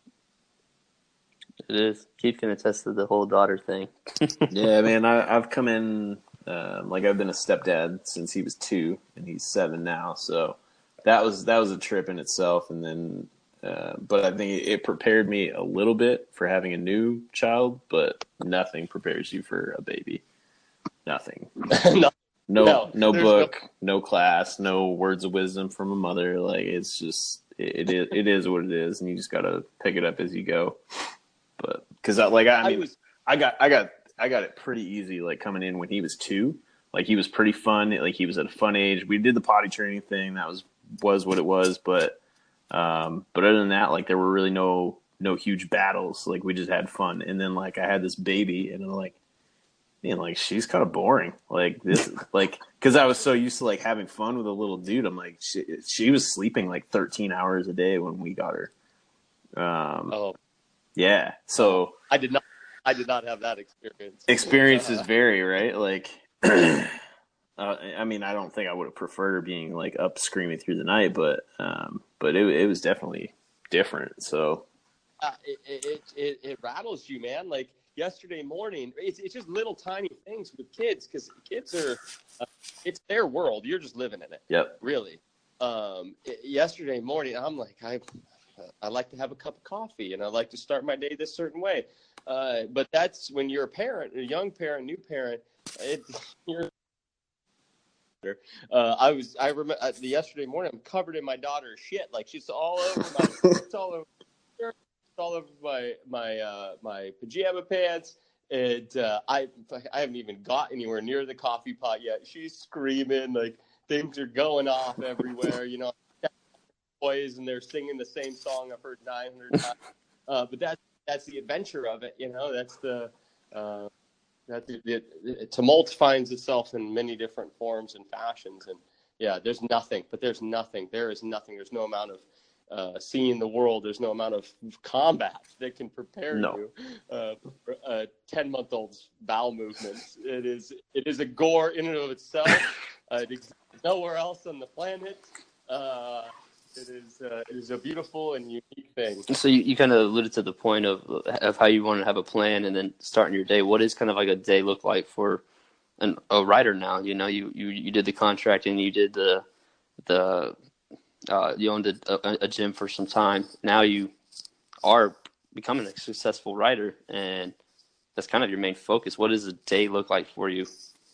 It is. Keith can attest to the whole daughter thing. Yeah, man, I, I've come in, um, like I've been a stepdad since he was two, and he's seven now. So that was that was a trip in itself. And then, uh, but I think it, it prepared me a little bit for having a new child, but nothing prepares you for a baby. Nothing. no, No, no, no there's book, no... no class, no words of wisdom from a mother. Like, it's just, it, it is, it is what it is, and you just gotta pick it up as you go. But because I, like, I mean, I, was, I got, I got, I got it pretty easy. Like coming in when he was two, like he was pretty fun. Like he was at a fun age. We did the potty training thing. That was was what it was. But, um, but other than that, like there were really no no huge battles. Like we just had fun. And then like I had this baby, and I'm like, man, like she's kind of boring. Like this, like because I was so used to like having fun with a little dude. I'm like, she, she was sleeping like thirteen hours a day when we got her. Um, oh. Yeah, so I did not. I did not have that experience. Experiences uh, vary, right? Like, uh, I mean, I don't think I would have preferred her being like up screaming through the night, but um, but it it was definitely different. So uh, it, it it it rattles you, man. Like yesterday morning, it's it's just little tiny things with kids, because kids are uh, it's their world. You're just living in it. Yep. Really. Um, it, yesterday morning, I'm like I. I like to have a cup of coffee, and I like to start my day this certain way. Uh, but that's when you're a parent, a young parent, new parent. It, you're, uh, I was, I remember uh, the yesterday morning. I'm covered in my daughter's shit. Like she's all over my, it's all over, it's all over my my uh, my pajama pants. And uh, I I haven't even got anywhere near the coffee pot yet. She's screaming, like things are going off everywhere. You know. Boys, and they're singing the same song I've heard nine hundred times. Uh, but that's that's the adventure of it, you know. That's the uh, that the, the, the tumult finds itself in many different forms and fashions. And yeah, there's nothing, but there's nothing. There is nothing. There's no amount of uh, seeing the world. There's no amount of combat that can prepare no. you uh, for a ten-month-old's bowel movements. It is it is a gore in and of itself. Uh, it exists nowhere else on the planet. Uh, It is uh, it is a beautiful and unique thing. So you, you kind of alluded to the point of of how you want to have a plan and then starting your day. What does kind of like a day look like for an, a writer now? You know, you, you, you did the contracting, you did the the uh, you owned a, a gym for some time. Now you are becoming a successful writer, and that's kind of your main focus. What does a day look like for you?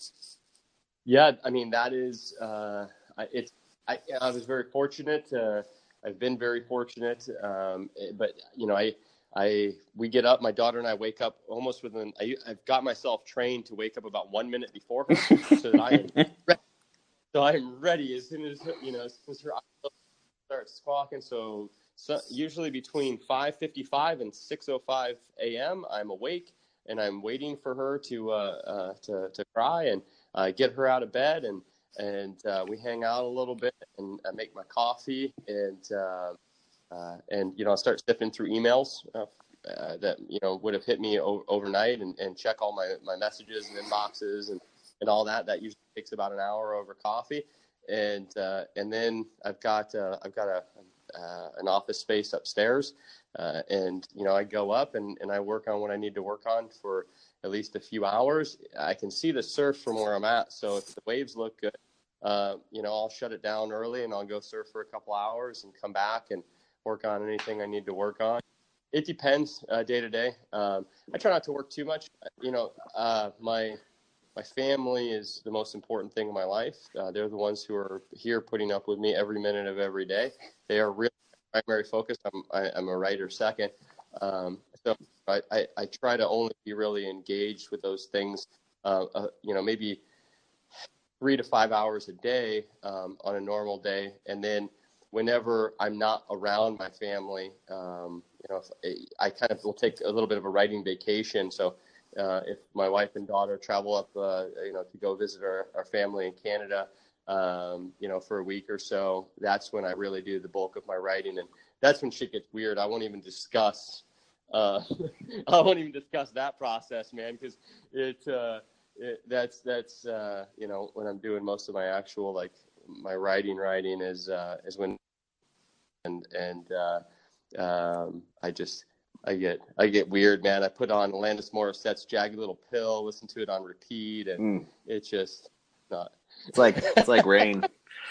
Yeah, I mean that is uh, it's. I, I was very fortunate. Uh, I've been very fortunate, um, but you know, I, I, we get up. My daughter and I wake up almost within. I, I've got myself trained to wake up about one minute before her, so that I am ready. So I'm ready as soon as you know, as soon as her eyes start squawking. So, so usually between five fifty-five and six oh five a.m. I'm awake and I'm waiting for her to uh, uh, to to cry and uh, get her out of bed and. And uh, we hang out a little bit, and I make my coffee, and uh, uh, and you know I start sifting through emails uh, uh, that you know would have hit me o- overnight, and, and check all my, my messages and inboxes and, and all that. That usually takes about an hour over coffee, and uh, and then I've got uh, I've got a uh, an office space upstairs, uh, and you know I go up and, and I work on what I need to work on for at least a few hours. I can see the surf from where I'm at, so if the waves look good, uh, you know, I'll shut it down early and I'll go surf for a couple hours and come back and work on anything I need to work on. It depends uh, day to day. Um, I try not to work too much. You know, uh, my my family is the most important thing in my life. Uh, they're the ones who are here putting up with me every minute of every day. They are really my primary focus. I'm, I, I'm a writer second. Um, so I, I, I try to only be really engaged with those things, uh, uh, you know, maybe three to five hours a day um, on a normal day. And then whenever I'm not around my family, um, you know, if, I kind of will take a little bit of a writing vacation. So uh, if my wife and daughter travel up, uh, you know, to go visit our, our family in Canada, um, you know, for a week or so, that's when I really do the bulk of my writing. And that's when shit gets weird. I won't even discuss, uh, I won't even discuss that process, man, because it, uh, it, that's, that's, uh, you know, when I'm doing most of my actual, like, my writing writing is, uh, is when, and, and, uh, um, I just, I get, I get weird, man. I put on Alanis Morissette's Jagged Little Pill, listen to it on repeat, and mm. it's just not. It's like, it's like rain.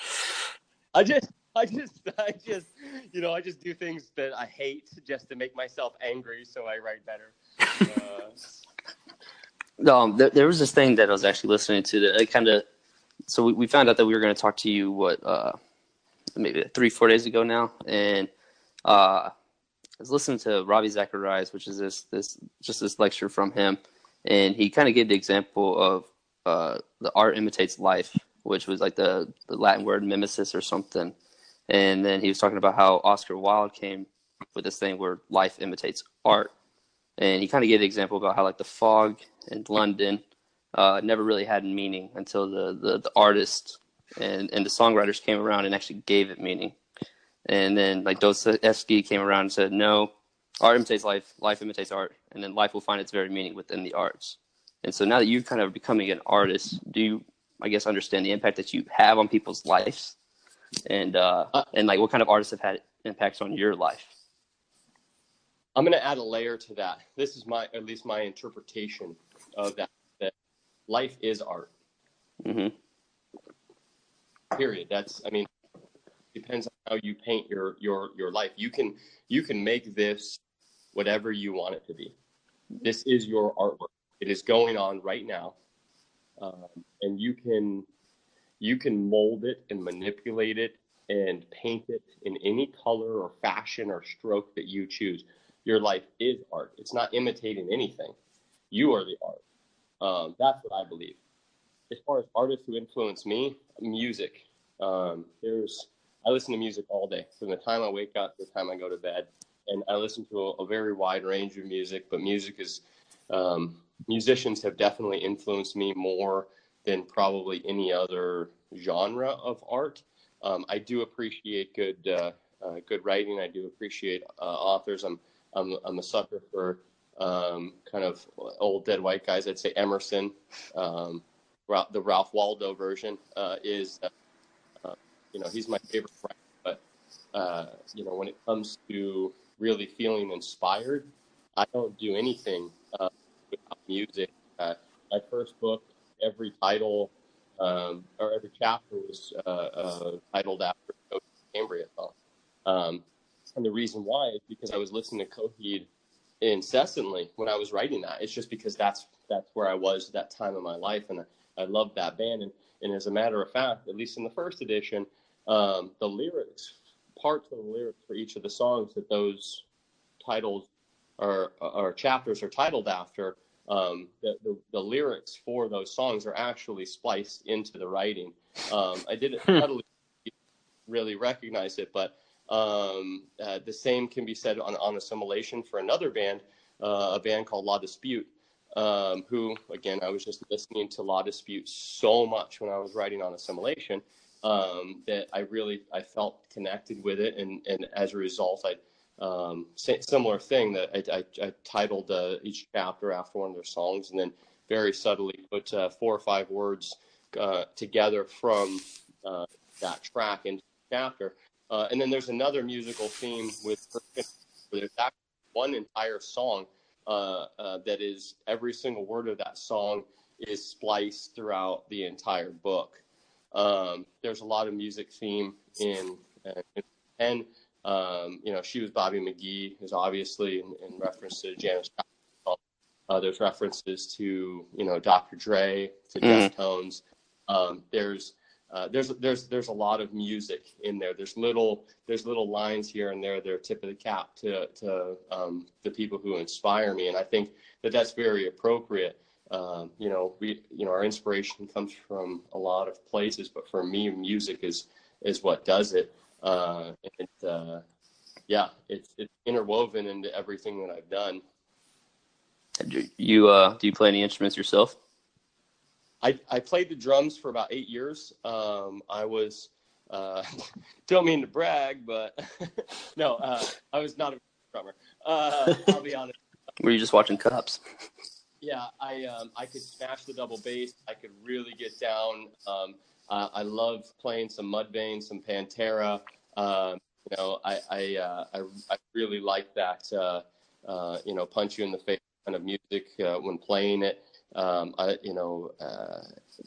I just, I just, I just, you know, I just do things that I hate just to make myself angry, so I write better. Uh, no, there, there was this thing that I was actually listening to that I kind of. So we, we found out that we were going to talk to you, what, uh, maybe three, four days ago now. And uh, I was listening to Ravi Zacharias, which is this, this just this lecture from him. And he kind of gave the example of uh, the art imitates life, which was like the, the Latin word mimesis or something. And then he was talking about how Oscar Wilde came with this thing where life imitates art. And he kind of gave the example about how like the fog in London Uh, never really had meaning until the, the, the artist and, and the songwriters came around and actually gave it meaning. And then like Dostoevsky came around and said, no, art imitates life, life imitates art, and then life will find its very meaning within the arts. And so now that you're kind of becoming an artist, do you, I guess, understand the impact that you have on people's lives? And, uh, uh, and like what kind of artists have had impacts on your life? I'm going to add a layer to that. This is my, at least my interpretation of that. Life is art. Mm-hmm. Period. That's, I mean, it depends on how you paint your, your, your life. You can, you can make this whatever you want it to be. This is your artwork. It is going on right now. Um, and you can, you can mold it and manipulate it and paint it in any color or fashion or stroke that you choose. Your life is art. It's not imitating anything. You are the art. Um, that's what I believe. As far as artists who influence me, music. Um, there's, I listen to music all day, from the time I wake up to the time I go to bed, and I listen to a, a very wide range of music. But music is, um, musicians have definitely influenced me more than probably any other genre of art. Um, I do appreciate good, uh, uh, good writing. I do appreciate uh, authors. I'm, I'm, I'm a sucker for. Um, kind of old dead white guys. I'd say Emerson, um, the Ralph Waldo version uh, is, uh, uh, you know, he's my favorite writer. But, uh, you know, when it comes to really feeling inspired, I don't do anything uh, without music. Uh, my first book, every title um, or every chapter was uh, uh, titled after Coheed Cambria song. Um, and the reason why is because I was listening to Coheed incessantly when I was writing that. It's just because that's that's where I was at that time of my life, and I, I loved that band. And, and as a matter of fact, at least in the first edition, um, the lyrics, parts of the lyrics for each of the songs that those titles or, or chapters are titled after, um, the, the, the lyrics for those songs are actually spliced into the writing. Um, I didn't subtly really recognize it, but Um, uh, the same can be said on, on Assimilation for another band, uh, a band called La Dispute, um, who, again, I was just listening to La Dispute so much when I was writing on Assimilation um, that I really, I felt connected with it. And, and as a result, I, um, similar thing that I, I, I titled uh, each chapter after one of their songs, and then very subtly put uh, four or five words uh, together from uh, that track into the chapter. Uh, and then there's another musical theme with where there's actually one entire song uh, uh, that is every single word of that song is spliced throughout the entire book. Um, there's a lot of music theme in, uh, in and um, you know, She Was Bobby McGee is obviously in, in reference to Janis Joplin. Uh, there's references to, you know, Doctor Dre, to Mm. Deftones. Um, there's uh, there's there's there's a lot of music in there. There's little there's little lines here and there that are tip of the cap to to um, the people who inspire me, and I think that that's very appropriate. Um, you know, we you know our inspiration comes from a lot of places, but for me, music is is what does it. Uh, and uh, yeah, it's it's interwoven into everything that I've done. Do you uh, do you play any instruments yourself? I, I played the drums for about eight years. Um, I was, uh, don't mean to brag, but no, uh, I was not a drummer. Uh, I'll be honest. Were you just watching Cops? Yeah, I um, I could smash the double bass. I could really get down. Um, uh, I love playing some Mudvayne, some Pantera. Um, you know, I I, uh, I I really like that. Uh, uh, you know, punch you in the face kind of music uh, when playing it. Um, I, you know, uh,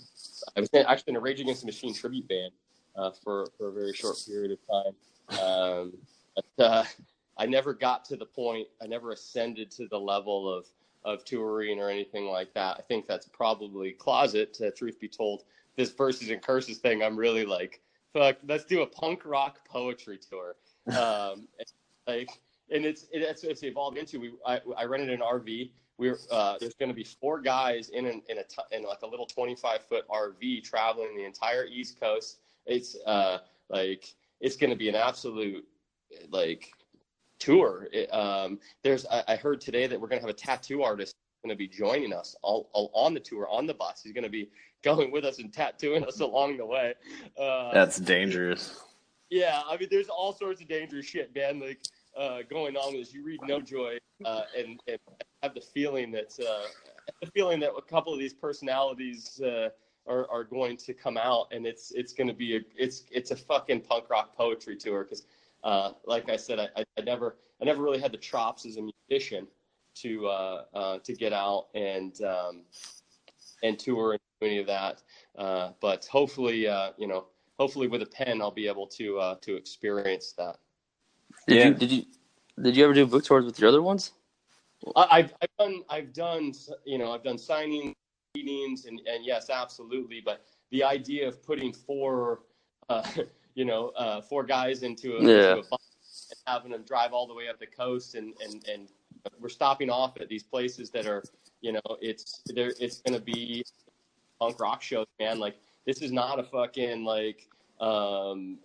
I was actually in a Rage Against the Machine tribute band uh, for, for a very short period of time. Um, but uh, I never got to the point, I never ascended to the level of, of touring or anything like that. I think that's probably closet, uh, truth be told. This Verses and Curses thing, I'm really like, fuck, let's do a punk rock poetry tour. Um, and, like, and it's, it's, it's evolved into, we, I, I rented an R V. We're uh, there's going to be four guys in an, in a t- in like a little twenty-five foot R V traveling the entire East Coast. It's uh like it's going to be an absolute like tour. It, um, there's I, I heard today that we're going to have a tattoo artist going to be joining us all, all on the tour on the bus. He's going to be going with us and tattooing us along the way. Uh, That's dangerous. Yeah, I mean, there's all sorts of dangerous shit, man. Like uh, going on with this. You read No Joy uh, and, and have the feeling that uh, the feeling that a couple of these personalities uh, are are going to come out, and it's it's going to be a it's it's a fucking punk rock poetry tour. Because, uh, like I said, I, I never I never really had the chops as a musician to uh, uh, to get out and um, and tour and do any of that. Uh, but hopefully, uh, you know. Hopefully, with a pen, I'll be able to uh, to experience that. Did Yeah. you did you did you ever do book tours with your other ones? I, I've, I've done I've done you know I've done signings, meetings, and, and yes, absolutely. But the idea of putting four uh, you know uh, four guys into a, Yeah. into a bus and having them drive all the way up the coast, and, and, and we're stopping off at these places that are you know it's there it's going to be punk rock shows, man. Like. This is not a fucking, like, um,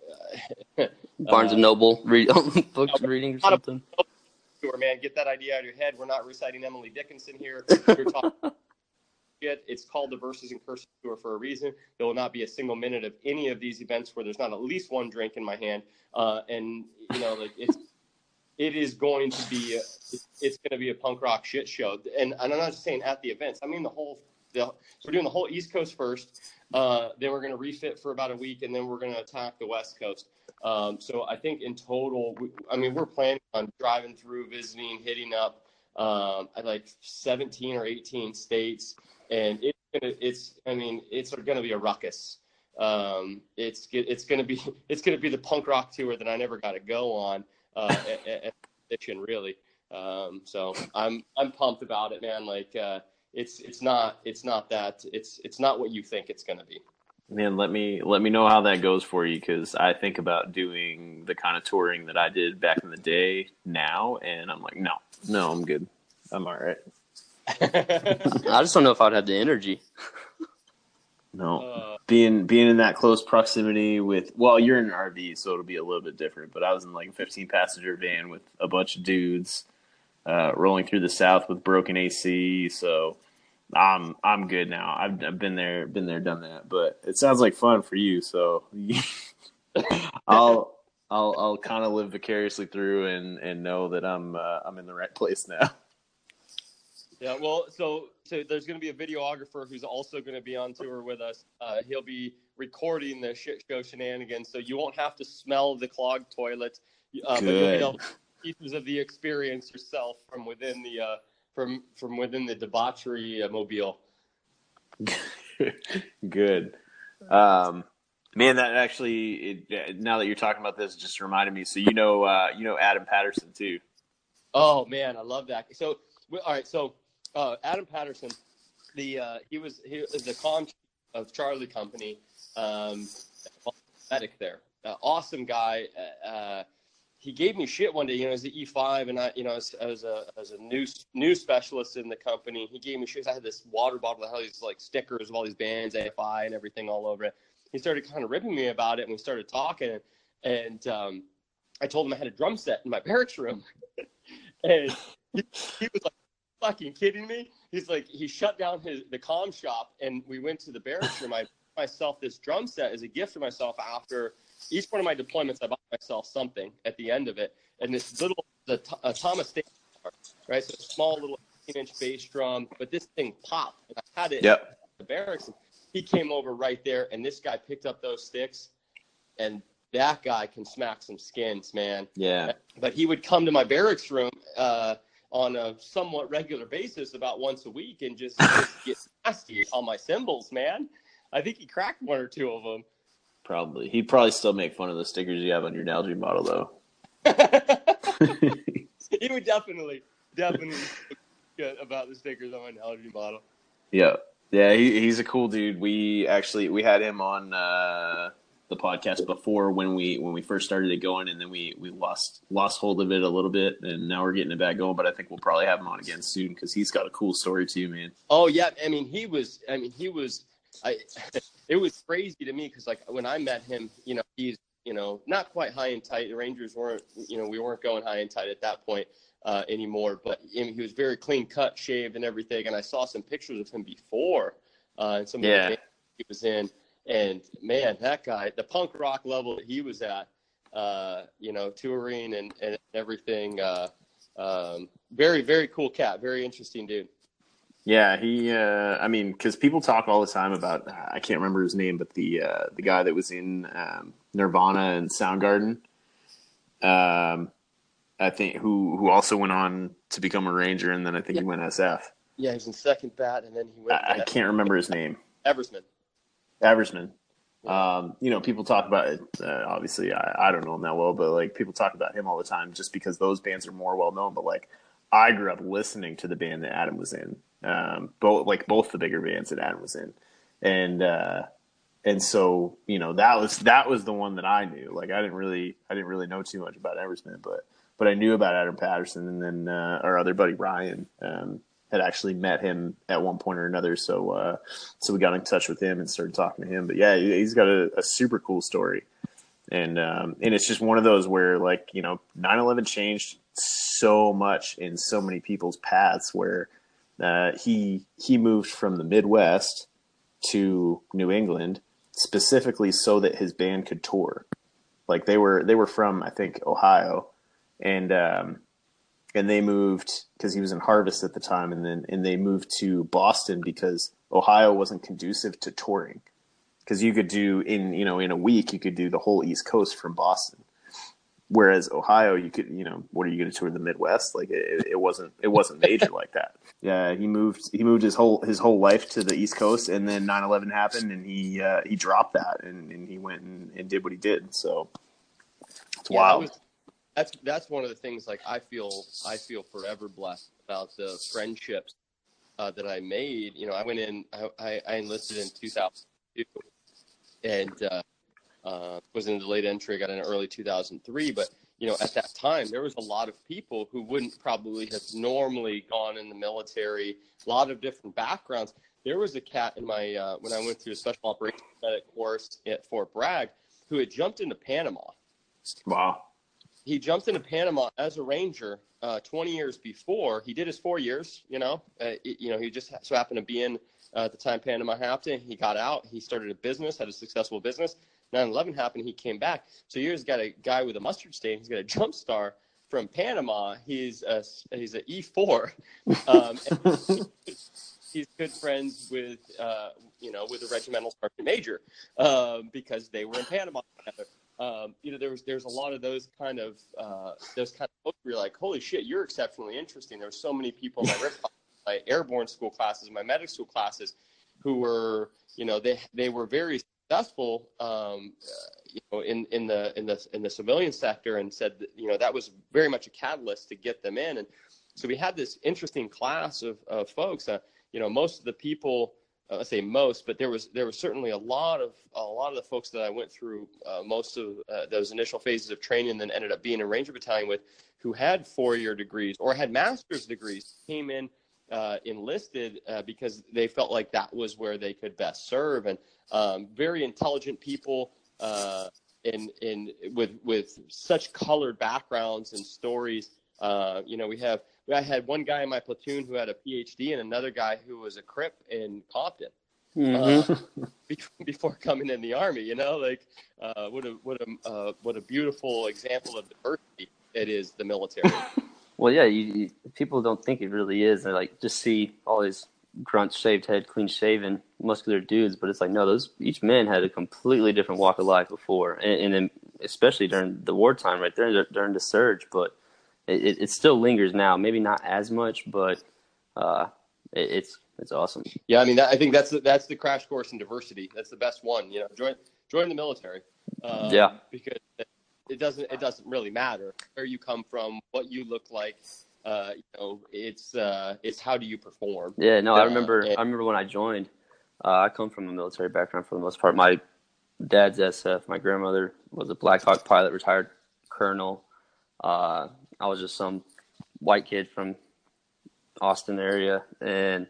Barnes uh, and Noble read, book reading or something? tour, man. Get that idea out of your head. We're not reciting Emily Dickinson here. We're talking shit. It's called the Verses and Curses Tour for a reason. There will not be a single minute of any of these events where there's not at least one drink in my hand. Uh, and, you know, like, it's, it is going to be, a, it's going to be a punk rock shit show. And, and I'm not just saying at the events. I mean the whole, the, so we're doing the whole East Coast first. Uh, then we're going to refit for about a week, and then we're going to attack the West Coast. Um, so I think in total, we, I mean, we're planning on driving through, visiting, hitting up um, at like seventeen or eighteen states, and it's gonna, it's, I mean, it's going to be a ruckus. Um, it's it's going to be it's going to be the punk rock tour that I never got to go on uh, at, at Edition, really. Um, so I'm I'm pumped about it, man. Like. Uh, It's it's not it's not that it's it's not what you think it's going to be. Man, let me let me know how that goes for you, because I think about doing the kind of touring that I did back in the day now, and I'm like, no, no, I'm good, I'm all right. I just don't know if I'd have the energy. No, Uh, being being in that close proximity with, well, you're in an R V, so it'll be a little bit different. But I was in like a fifteen passenger van with a bunch of dudes. Uh, rolling through the South with broken A C, so I'm I'm good now. I've, I've been there, been there, done that. But it sounds like fun for you, so I'll I'll I'll kind of live vicariously through and, and know that I'm uh, I'm in the right place now. Yeah, well, so so there's going to be a videographer who's also going to be on tour with us. Uh, he'll be recording the shit show shenanigans, so you won't have to smell the clogged toilet. Uh, but you'll be able to pieces of the experience yourself from within the uh, from from within the debauchery uh, mobile. Good, um, man. That actually, it, now that you're talking about this, just reminded me. So you know, uh, you know Adam Patterson too. Oh man, I love that. So we, all right, so Uh, Adam Patterson, the uh, he was he was the comm chief of Charlie Company, um, medic there. Uh, awesome guy. Uh, he gave me shit one day. You know, as the E five, and I, you know, as, as a as a news news specialist in the company, he gave me shit. I had this water bottle that had these like stickers of all these bands, A F I, and everything all over it. He started kind of ripping me about it, and we started talking. And um, I told him I had a drum set in my barracks room, and he, he was like, "Fucking kidding me?" He's like, he shut down his the comm shop, and we went to the barracks room. I bought myself this drum set as a gift to myself after each one of my deployments. I bought myself something at the end of it, and this little the uh, Thomas State, right? So a small little eighteen-inch bass drum, but this thing popped, and I had it Yep. in the barracks. And he came over right there, and this guy picked up those sticks, and that guy can smack some skins, man. Yeah. But he would come to my barracks room uh, on a somewhat regular basis, about once a week, and just, just get nasty on my cymbals, man. I think he cracked one or two of them. Probably. He'd probably still make fun of the stickers you have on your Nalgene model, though. He would definitely, definitely good about the stickers on my Nalgene model. Yeah. Yeah, he, he's a cool dude. We actually, we had him on uh, the podcast before when we when we first started it going, and then we, we lost lost hold of it a little bit, and now we're getting it back going, but I think we'll probably have him on again soon because he's got a cool story too, man. Oh, yeah. I mean, he was, I mean, he was, I, it was crazy to me because, like, when I met him, you know, he's, you know, not quite high and tight. The Rangers weren't, you know, we weren't going high and tight at that point uh, anymore, but I mean, he was very clean cut, shaved and everything. And I saw some pictures of him before uh, and some of Yeah. the bands he was in. And man, that guy, the punk rock level that he was at, uh, you know, touring and, and everything, uh, um, very, very cool cat, very interesting dude. Yeah, he. Uh, I mean, because people talk all the time about I can't remember his name, but the uh, the guy that was in um, Nirvana and Soundgarden, um, I think who who also went on to become a Ranger, and then I think Yeah. he went S F. Yeah, he was in second bat, and then he went. I, I can't remember his name. Eversman. Eversman. Um, you know, people talk about it. Uh, obviously, I, I don't know him that well, but like people talk about him all the time, just because those bands are more well known. But like, I grew up listening to the band that Adam was in. Um, both like both the bigger bands that Adam was in, and uh, and so you know that was that was the one that I knew. Like I didn't really I didn't really know too much about Eversman, but but I knew about Adam Patterson, and then uh, our other buddy Ryan um, had actually met him at one point or another. So uh, so we got in touch with him and started talking to him. But yeah, he's got a, a super cool story, and um, and it's just one of those where like you know nine eleven changed so much in so many people's paths where. Uh, he he moved from the Midwest to New England specifically so that his band could tour. Like they were they were from I think Ohio, and um, and they moved because he was in Harvest at the time, and then and they moved to Boston because Ohio wasn't conducive to touring. Because you could do in you know in a week you could do the whole East Coast from Boston. Whereas Ohio, you could, you know, what are you going to tour the Midwest? Like it, it wasn't, it wasn't major like that. Yeah, he moved, he moved his whole his whole life to the East Coast, and then nine eleven happened, and he uh, he dropped that, and, and he went and, and did what he did. So it's Yeah, wild. that was, that's that's one of the things. Like I feel, I feel forever blessed about the friendships uh, that I made. You know, I went in, I, I, I enlisted in two thousand two, and. Uh, Uh, was in the late entry, got in early two thousand three, but, you know, at that time, there was a lot of people who wouldn't probably have normally gone in the military, a lot of different backgrounds. There was a cat in my, uh, when I went through a special operations medic course at Fort Bragg, who had jumped into Panama. Wow. He jumped into Panama as a Ranger uh, twenty years before. He did his four years, you know, uh, it, you know, he just so happened to be in uh, at the time Panama happened. He got out, he started a business, had a successful business. nine eleven happened, he came back. So here's got a guy with a mustard stain. He's got a jump star from Panama. He's a, he's an E four. Um, and he's good friends with, uh, you know, with a regimental sergeant major um, because they were in Panama together. Um, you know, there was there's a lot of those kind of uh, those kind of folks where you're like, holy shit, you're exceptionally interesting. There were so many people in my, R I F, my airborne school classes, my medic school classes, who were, you know, they they were very successful, um, uh, you know, in, in the in the in the civilian sector, and said that, you know, that was very much a catalyst to get them in. And So we had this interesting class of, of folks. Uh, you know, most of the people, uh, let's say most, but there was there was certainly a lot of a lot of the folks that I went through uh, most of uh, those initial phases of training, and then ended up being in Ranger Battalion with, who had four-year degrees or had master's degrees, came in uh, enlisted uh, because they felt like that was where they could best serve, and um, very intelligent people. Uh, in in with with such colored backgrounds and stories. Uh, you know, we have I had one guy in my platoon who had a P H D and another guy who was a Crip in Compton Mm-hmm. uh, before coming in the Army. You know, like uh, what a what a uh, what a beautiful example of diversity it is, the military. Well, yeah, you, you, people don't think it really is. They like just see all these grunts, shaved head, clean shaven, muscular dudes, but it's like, no, those each man had a completely different walk of life before, and, and then especially during the wartime, right there during the surge. But it, it still lingers now. Maybe not as much, but uh, it, it's it's awesome. Yeah, I mean, that, I think that's the, that's the crash course in diversity. That's the best one. You know, join join the military. Um, Yeah. because it doesn't it doesn't really matter where you come from, what you look like. Uh, you know, it's uh, it's how do you perform? Yeah, no, I Uh, remember. and- I remember when I joined. Uh, I come from a military background for the most part. My dad's S F. My grandmother was a Black Hawk pilot, retired colonel. Uh, I was just some white kid from Austin area, and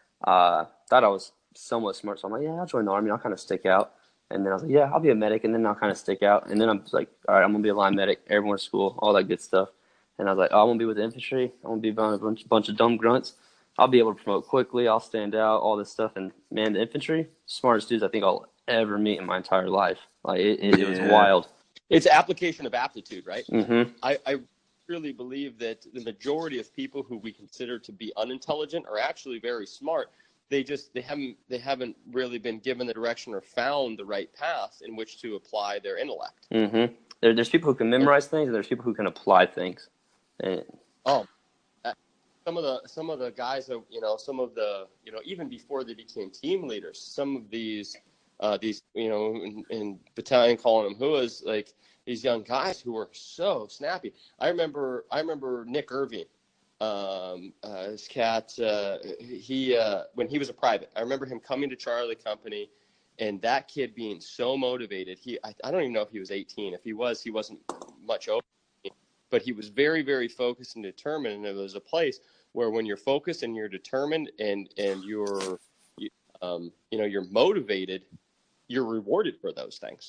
uh, thought I was somewhat smart. So I'm like, yeah, I'll join the Army. I'll kind of stick out. And then I was like, yeah, I'll be a medic, and then I'll kind of stick out. And then I'm like, all right, I'm gonna be a line medic, airborne school, all that good stuff. And I was like, oh, I'm going to be with the infantry. I'm going to be around a bunch, bunch of dumb grunts. I'll be able to promote quickly. I'll stand out, all this stuff. And, man, the infantry, smartest dudes I think I'll ever meet in my entire life. Like, it, it, it was Yeah. wild. It's application of aptitude, right? Mm-hmm. I, I really believe that the majority of people who we consider to be unintelligent are actually very smart. They just they haven't they haven't really been given the direction or found the right path in which to apply their intellect. Mm-hmm. There, there's people who can memorize things, and there's people who can apply things. And, Oh, uh, some of the some of the guys that you know, some of the you know, even before they became team leaders, some of these uh, these you know, in, in battalion calling them Huas, like these young guys who were so snappy. I remember I remember Nick Irving, um, uh, this cat. Uh, he uh, when he was a private, I remember him coming to Charlie Company, and that kid being so motivated. He I, I don't even know if he was eighteen. If he was, he wasn't much over. But he was very, very focused and determined. And there was a place where when you're focused and you're determined and, and you're, you, um, you know, you're motivated, you're rewarded for those things.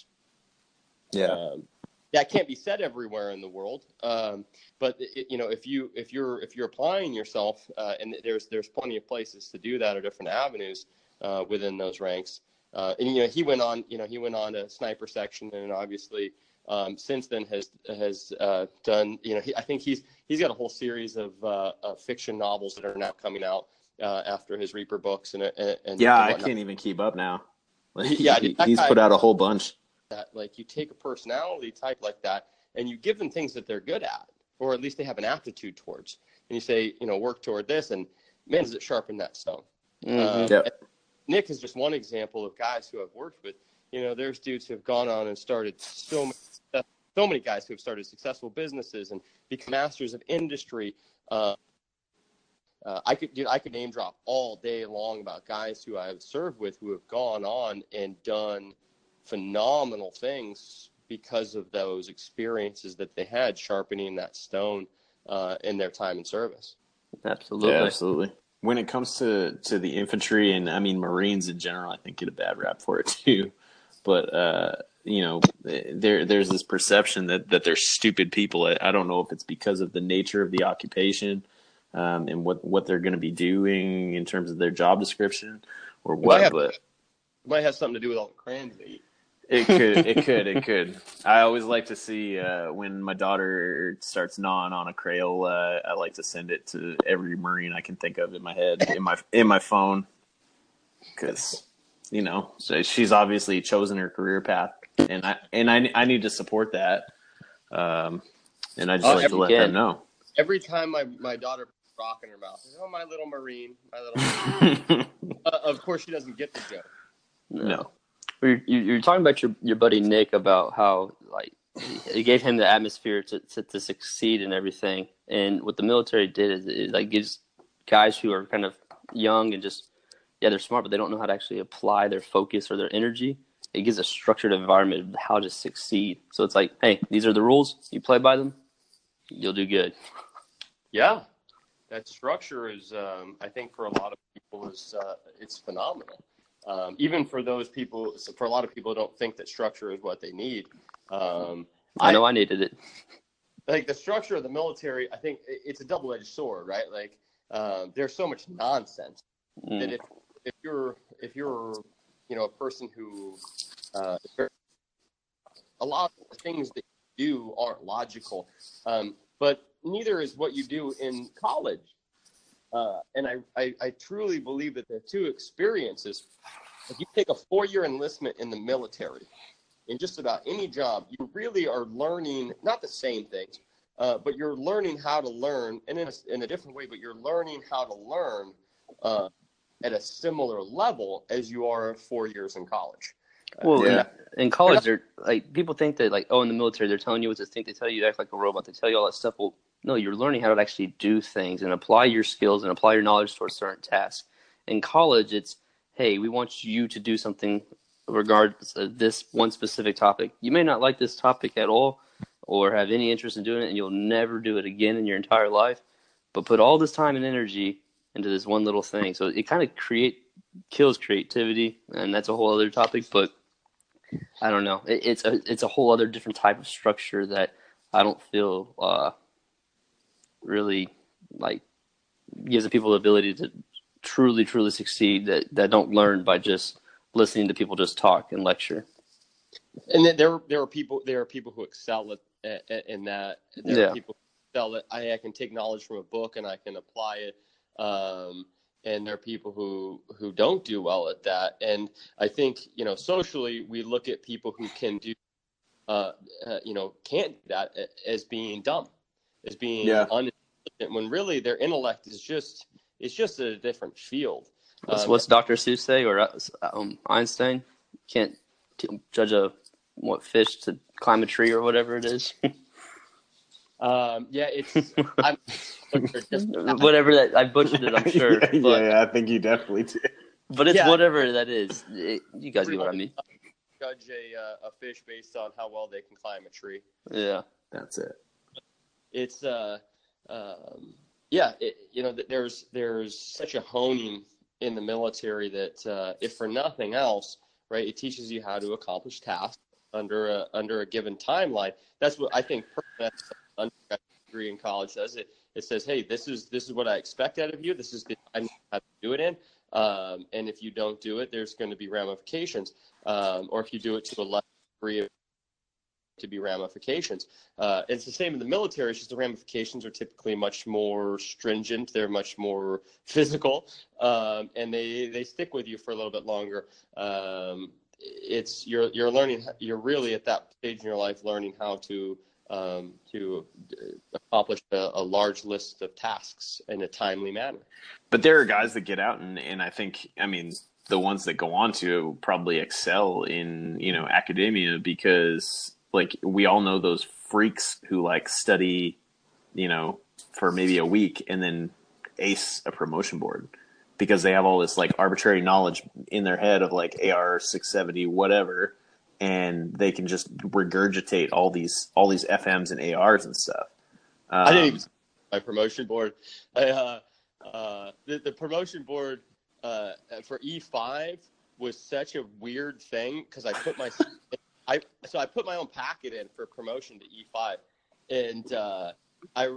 Yeah. Um, that can't be said everywhere in the world. Um, but it, you know, if you, if you're, if you're applying yourself uh, and there's, there's plenty of places to do that or different avenues uh, within those ranks. Uh, and, you know, he went on, you know, he went on to sniper section and obviously, Um, since then has has uh, done you know he, I think he's he's got a whole series of uh, uh, fiction novels that are now coming out uh, after his Reaper books and and, and Yeah, and I can't even keep up now. Like, Yeah, he, that he's guy- put out a whole bunch. that like you take a personality type like that and you give them things that they're good at or at least they have an aptitude towards and you say you know work toward this and man does it sharpen that stone. mm-hmm. Uh, Yep. Nick is just one example of guys who I've worked with. You know, there's dudes who have gone on and started so many, so many guys who have started successful businesses and become masters of industry. Uh, uh, I could, dude, I could name drop all day long about guys who I've served with who have gone on and done phenomenal things because of those experiences that they had sharpening that stone uh, in their time in service. Absolutely. Yeah, absolutely. When it comes to, to the infantry and, I mean, Marines in general, I think get a bad rap for it too. But, uh, you know, there there's this perception that, that they're stupid people. I, I don't know if it's because of the nature of the occupation um, and what, what they're going to be doing in terms of their job description or what, have- but It might have something to do with all the crayons they eat. it could, it could, it could. I always like to see uh, when my daughter starts gnawing on a Crayola. I like to send it to every Marine I can think of in my head, in my in my phone, because you know so she's obviously chosen her career path, and I and I I need to support that. Um, and I just Oh, like to let again. them know. Every time my, my daughter puts a rock in her mouth, I go, oh, my little Marine, my little Marine. uh, of course, she doesn't get the joke. No. You you you're talking about your, your buddy Nick about how like it gave him the atmosphere to, to, to succeed and everything. And what the military did is it like gives guys who are kind of young and just, yeah, they're smart, but they don't know how to actually apply their focus or their energy. It gives a structured environment of how to succeed. So it's like, hey, these are the rules. You play by them, you'll do good. Yeah, that structure is, um, I think, for a lot of people, is uh, it's phenomenal. Um, even for those people, for a lot of people who don't think that structure is what they need. Um, I know I, I needed it. Like the structure of the military, I think it's a double-edged sword, right? Like uh, there's so much nonsense mm. that if if you're if you're you know a person who uh, a lot of the things that you do aren't logical, um, but neither is what you do in college. Uh, and I, I, I truly believe that there are two experiences. If you take a four-year enlistment in the military, in just about any job, you really are learning, not the same things, uh, but you're learning how to learn, and in a, in a different way, but you're learning how to learn uh, at a similar level as you are four years in college. Well, yeah. in, in college, they're like people think that like, oh, in the military, they're telling you what to think. They tell you to act like a robot. They tell you all that stuff. Well, no, you're learning how to actually do things and apply your skills and apply your knowledge towards certain tasks. In college, it's, hey, we want you to do something regardless of this one specific topic. You may not like this topic at all or have any interest in doing it, and you'll never do it again in your entire life. But put all this time and energy into this one little thing. So it kind of create kills creativity, and that's a whole other topic. But I don't know. It, it's a it's a whole other different type of structure that I don't feel uh, really like gives the people the ability to truly, truly succeed. That that don't learn by just listening to people just talk and lecture. And then there there are people there are people who excel at, at in that. There yeah. are people who excel at I, I can take knowledge from a book and I can apply it. Um, and there are people who, who don't do well at that. And I think, you know, socially, we look at people who can do, uh, uh, you know, can't do that as being dumb, as being yeah. unintelligent, when really their intellect is just, it's just a different field. What's, um, what's Doctor Seuss say, or um, Einstein? Can't t- judge a what fish to climb a tree or whatever it is. Um, yeah, it's I'm, whatever that I butchered it. I'm sure. yeah, but, yeah, I think you definitely did. But it's yeah. whatever that is. It, you guys get what I mean. Judge a uh, a fish based on how well they can climb a tree. Yeah, that's it. It's uh, um, yeah, it, you know, there's there's such a honing in the military that uh, if for nothing else, right, it teaches you how to accomplish tasks under a under a given timeline. That's what I think. That's undergraduate degree in college says it. It says, hey, this is this is what I expect out of you. This is the time to do it in. Um, and if you don't do it, there's going to be ramifications. Um, or if you do it to a less degree, to be ramifications. Uh, it's the same in the military. It's just the ramifications are typically much more stringent. They're much more physical, um, and they they stick with you for a little bit longer. Um, it's you're you're learning. You're really at that stage in your life learning how to. Um, to accomplish a, a large list of tasks in a timely manner. But there are guys that get out and, and I think, I mean, the ones that go on to probably excel in, you know, academia because like we all know those freaks who like study, you know, for maybe a week and then ace a promotion board because they have all this like arbitrary knowledge in their head of like A R six seventy, whatever. And they can just regurgitate all these all these F Ms and A Rs and stuff. Um, I didn't even my promotion board. I, uh, uh, the, the promotion board uh, for E five was such a weird thing because I put my I so I put my own packet in for promotion to E five, and uh, I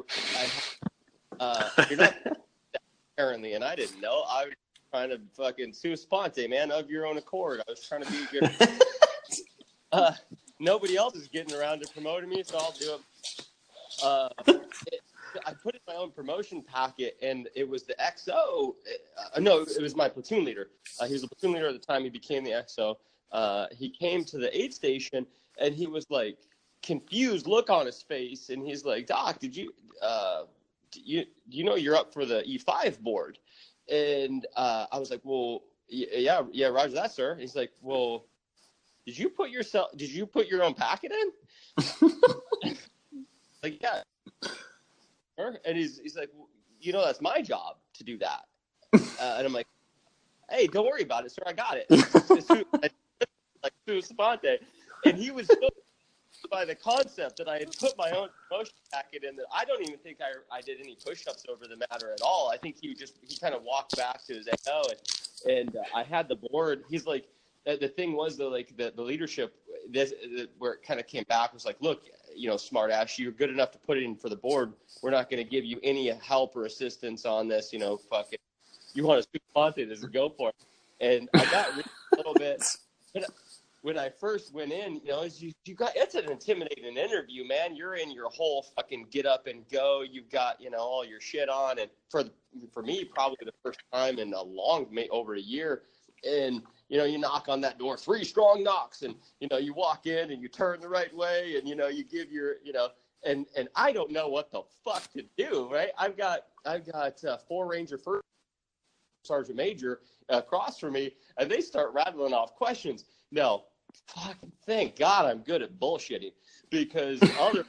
I uh, you're not apparently, and I didn't know. I was trying to fucking sua sponte, man, of your own accord. I was trying to be a good. Uh, nobody else is getting around to promoting me, so I'll do it. Uh, it I put in my own promotion packet, and it was the X O. Uh, no, it was my platoon leader. Uh, he was the platoon leader at the time. He became the X O. Uh, he came to the aid station, and he was like confused look on his face, and he's like, "Doc, did you, uh, do you, do you know you're up for the E five board?" And uh, I was like, "Well, yeah, yeah, Roger that, sir." And he's like, "Well." did you put yourself? Did you put your own packet in? Like, yeah. And he's he's like, well, you know, that's my job to do that. Uh, and I'm like, hey, don't worry about it, sir. I got it. It's, it's, it's, like Sue Savante. And he was so by the concept that I had put my own promotion packet in that I don't even think I, I did any push-ups over the matter at all. I think he just he kind of walked back to his A O, and, and uh, I had the board. He's like, uh, the thing was though, like the, the leadership, this uh, where it kind of came back was like, look, you know, smart ass, you're good enough to put it in for the board. We're not going to give you any help or assistance on this. You know, fuck it. You want to sponsor this, go for it. And I got really a little bit. But when I first went in, you know, you, you got it's an intimidating interview, man. You're in your whole fucking get up and go. You've got, you know, all your shit on, and for for me, probably the first time in a long, over a year. And you know, you knock on that door, three strong knocks, and you know, you walk in and you turn the right way, and you know, you give your, you know, and and I don't know what the fuck to do, right? I've got I've got uh, four Ranger first sergeant major across from me, and they start rattling off questions. No, fucking thank God I'm good at bullshitting, because other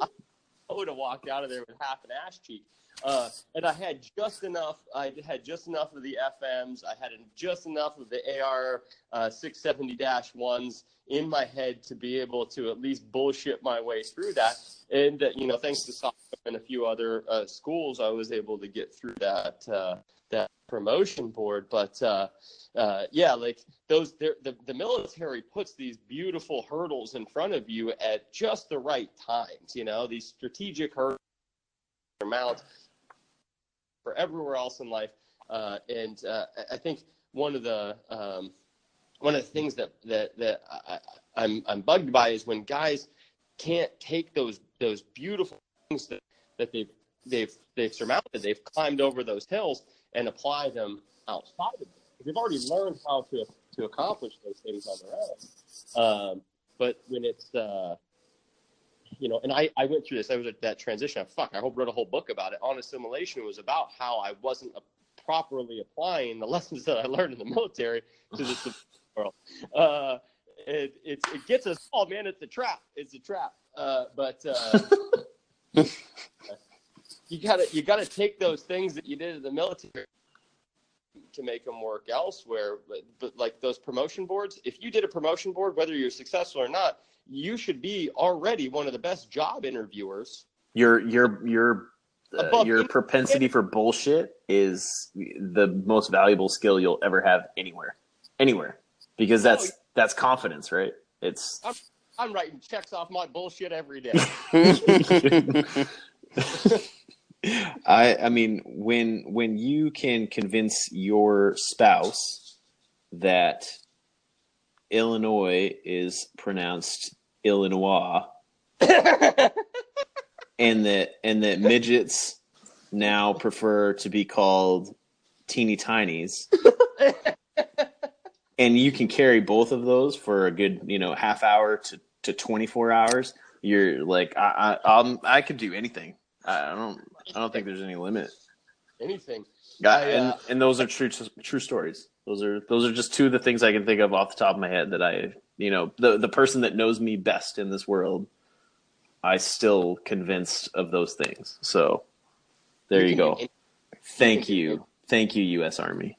I would have walked out of there with half an ass cheek. Uh, and I had just enough. I had just enough of the F Ms. I had just enough of the A R uh, six seventy dash ones in my head to be able to at least bullshit my way through that. And uh, you know, thanks to Soccer and a few other uh, schools, I was able to get through that uh, that promotion board. But uh, uh, yeah, like those, the the military puts these beautiful hurdles in front of you at just the right times. You know, these strategic hurdles amounts for everywhere else in life. Uh, and uh, I think one of the um, one of the things that that, that I, I'm I'm bugged by is when guys can't take those those beautiful things that, that they've they've they've surmounted, they've climbed over those hills and apply them outside of it. They've already learned how to to accomplish those things on their own. Um, but when it's uh, you know, and I, I went through this. I was at that transition. Fuck, I hope wrote a whole book about it. On Assimilation, it was about how I wasn't properly applying the lessons that I learned in the military to the civilian world. Uh, it, it's, it gets us all, man. It's a trap. It's a trap. Uh, but uh, you gotta you gotta take those things that you did in the military to make them work elsewhere. But, but like those promotion boards, if you did a promotion board, whether you're successful or not, you should be already one of the best job interviewers. Your your your uh, your propensity for bullshit is the most valuable skill you'll ever have anywhere, anywhere, because that's oh, that's confidence, right? It's I'm, I'm writing checks off my bullshit every day. I I mean, when when you can convince your spouse that Illinois is pronounced Illinois, and that and that midgets now prefer to be called teeny tinies, and you can carry both of those for a good, you know, half hour to, to twenty-four hours. You're like, I I um, I could do anything. I don't I don't think there's any limit. Anything. I, uh, and and those are true true stories. Those are those are just two of the things I can think of off the top of my head that I, you know, the the person that knows me best in this world, I still convinced of those things. So there you go. Thank you. Thank you, U S Army.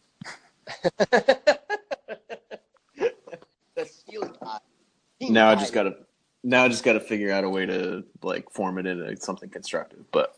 Now I just gotta now I just gotta figure out a way to like form it into something constructive. But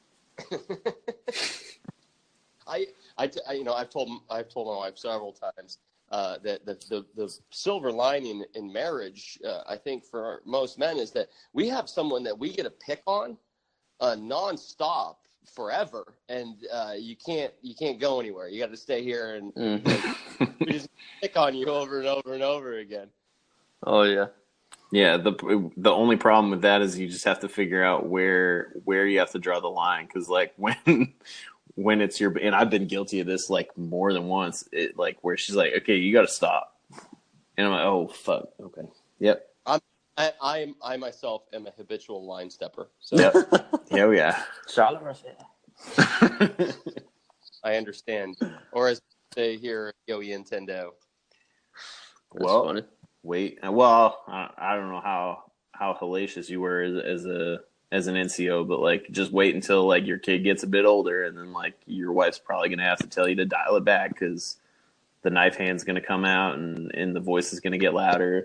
I I, I, you know, I've told I've told my wife several times uh, that the, the the silver lining in marriage, uh, I think for most men, is that we have someone that we get to pick on uh, nonstop forever, and uh, you can't you can't go anywhere. You got to stay here, and, mm. and we just pick on you over and over and over again. Oh yeah, yeah. the The only problem with that is you just have to figure out where where you have to draw the line, because like when. When it's your, and I've been guilty of this like more than once, it like where she's like, okay, you got to stop. And I'm like, oh, fuck. Okay. Yep. I'm, I, I'm, I myself am a habitual line stepper. So yep. Yeah, oh, yeah. I understand. Or as they hear, yo, Nintendo. Well, funny. wait. Well, I, I don't know how how hellacious you were as, as a as an N C O, but like just wait until like your kid gets a bit older, and then like your wife's probably gonna have to tell you to dial it back because the knife hand's gonna come out and, and the voice is gonna get louder.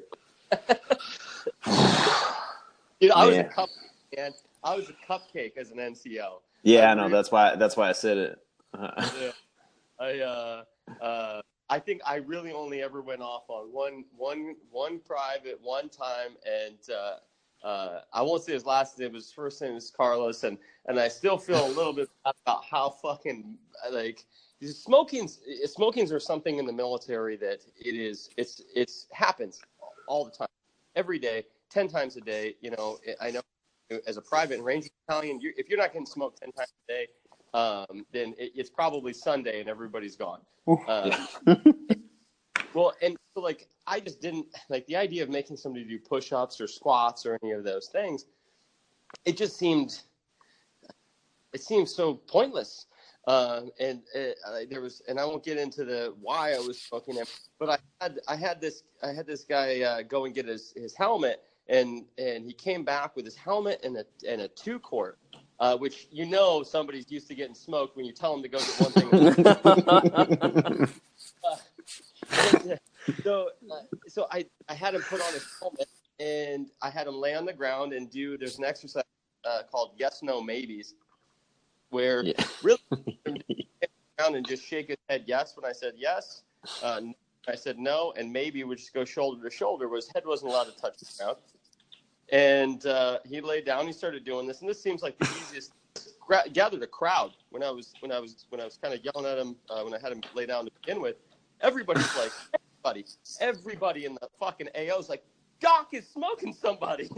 You know, I was Yeah. a cup man. I was a cupcake as an N C O. Yeah, I I know. really- That's why. That's why I said it. Uh, Yeah. I uh, uh, I think I really only ever went off on one one one private one time, and uh, uh, I won't say his last name. His first name is Carlos, and, and I still feel a little bit about how fucking like smoking's smokings are something in the military that it is it's it's happens all the time, every day, ten times a day. You know, I know as a private Ranger Battalion, you, if you're not getting smoked ten times a day, um, then it, it's probably Sunday and everybody's gone. Um, well, and so like I just didn't like the idea of making somebody do push-ups or squats or any of those things. It just seemed it seemed so pointless. Um, and it, uh, there was, and I won't get into the why I was smoking it, but I had I had this I had this guy uh, go and get his, his helmet, and and he came back with his helmet and a and a two quart. Uh, which you know somebody's used to getting smoked when you tell them to go get one thing. uh, and, so, uh, so I, I had him put on his helmet, and I had him lay on the ground and do. There's an exercise uh, called yes, no, maybes, where Yeah. really around and just shake his head yes when I said yes. Uh, I said no, and maybe would just go shoulder to shoulder. Where his head wasn't allowed to touch the ground. And uh, he laid down. He started doing this, and this seems like the easiest. Gra- gathered a crowd when I was when I was when I was kind of yelling at him uh, when I had him lay down to begin with. Everybody's like, everybody, everybody in the fucking A O's like, Doc is smoking somebody.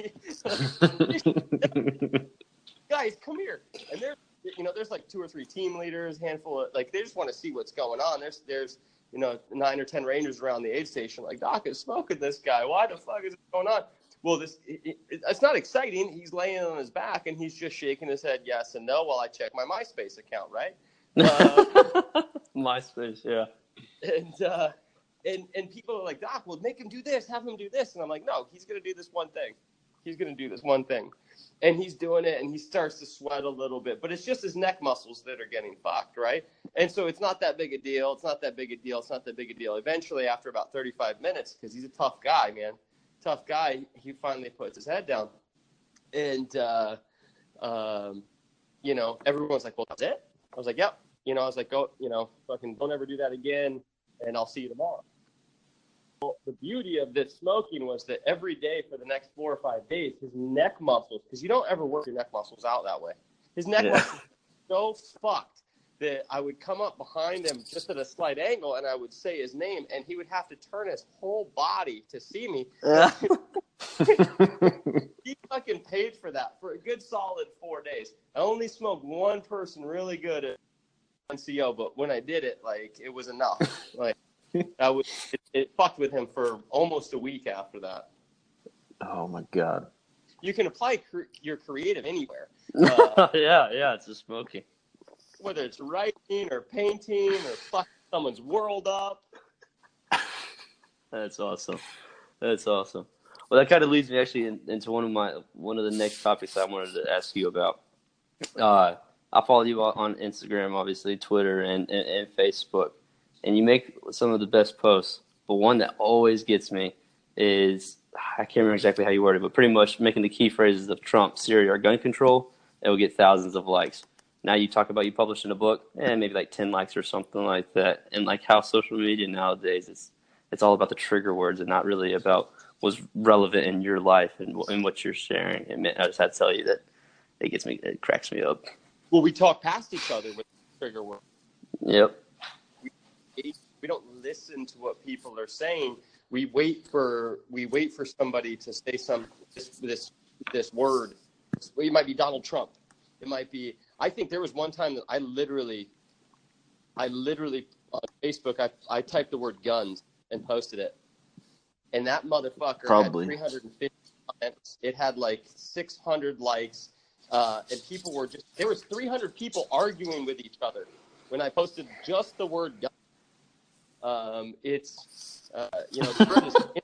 Guys, come here. And there's you know there's like two or three team leaders, handful of like they just want to see what's going on. There's there's you know nine or ten Rangers around the aid station like Doc is smoking this guy. Why the fuck is it going on? Well, this it, it, it's not exciting. He's laying on his back, and he's just shaking his head yes and no while I check my MySpace account, right? Uh, MySpace, yeah. and, uh, and and people are like, Doc, well, make him do this, have him do this. And I'm like, no, he's going to do this one thing. He's going to do this one thing. And he's doing it, and he starts to sweat a little bit. But it's just his neck muscles that are getting fucked, right? And so it's not that big a deal. It's not that big a deal. It's not that big a deal. Eventually, after about thirty-five minutes, because he's a tough guy, man. Tough guy, he finally puts his head down. And, uh, um, you know, everyone's like, well, that's it? I was like, yep. You know, I was like, go, you know, fucking don't ever do that again, and I'll see you tomorrow. Well, the beauty of this smoking was that every day for the next four or five days, his neck muscles, because you don't ever work your neck muscles out that way. His neck Yeah. muscles were so fucked that I would come up behind him just at a slight angle, and I would say his name, and he would have to turn his whole body to see me. He fucking paid for that for a good solid four days. I only smoked one person really good at N C O, but when I did it, like, it was enough. Like, that was it, it fucked with him for almost a week after that. Oh my god. You can apply cre- your creative anywhere, uh, yeah, yeah, it's just smoking. whether it's writing or painting or fucking someone's world up. That's awesome. That's awesome. Well, that kind of leads me actually in, into one of my one of the next topics I wanted to ask you about. Uh, I follow you on Instagram, obviously, Twitter, and, and, and Facebook, and you make some of the best posts. But one that always gets me is, I can't remember exactly how you worded it, but pretty much making the key phrases of Trump, Syria, or gun control, it will get thousands of likes. Now you talk about you publishing a book, and maybe like ten likes or something like that. And like how social media nowadays, it's it's all about the trigger words and not really about what's relevant in your life and, and what you're sharing. And I just had to tell you that it gets me, it cracks me up. Well, we talk past each other with trigger words. Yep. We, we don't listen to what people are saying. We wait for we wait for somebody to say some this this this word. It might be Donald Trump. It might be. I think there was one time that I literally, I literally on Facebook I I typed the word guns and posted it, and that motherfucker Probably. had three hundred fifty comments. It had like six hundred likes, uh, and people were just there was three hundred people arguing with each other when I posted just the word gun. Um, it's uh, you know the word is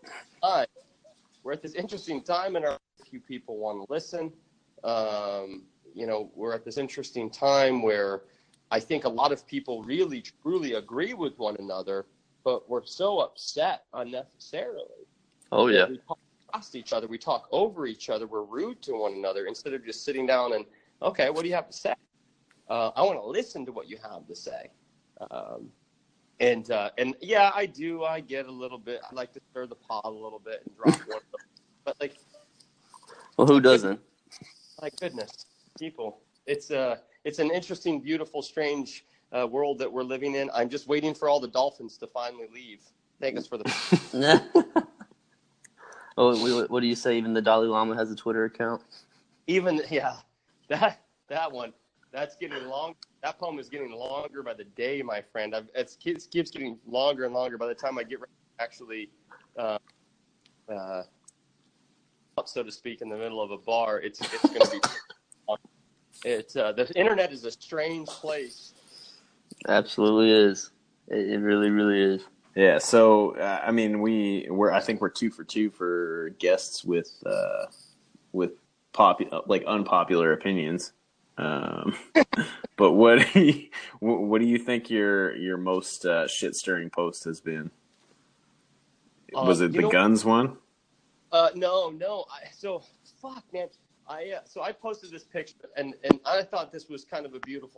time, we're at this interesting time in our few people want to listen. Um, you know, we're at this interesting time where I think a lot of people really, truly agree with one another, but we're so upset unnecessarily. Oh, yeah. We talk past each other. We talk over each other. We're rude to one another instead of just sitting down and, okay, what do you have to say? Uh, I want to listen to what you have to say. Um, and, uh, and yeah, I do. I get a little bit, I like to stir the pot a little bit and drop one of them. But like, Well, who doesn't? my goodness, people, it's uh, it's an interesting, beautiful, strange uh, world that we're living in. I'm just waiting for all the dolphins to finally leave. Thank us for the. Oh, what do you say? Even the Dalai Lama has a Twitter account. Even yeah, that that one, that's getting long. That poem is getting longer by the day, my friend. I've, it's, it keeps getting longer and longer. By the time I get ready to actually, uh, uh, up, so to speak, in the middle of a bar, it's it's going to be. It's uh, the internet is a strange place. Absolutely is. It, it really, really is. Yeah. So uh, I mean, we we're I think we're two for two for guests with uh, with popu- like unpopular opinions. Um, but what do you, what do you think your your most uh, shit stirring post has been? Was Uh, it the know, guns one? Uh, no, no. I, so fuck, man. I uh, so I posted this picture, and, and I thought this was kind of a beautiful.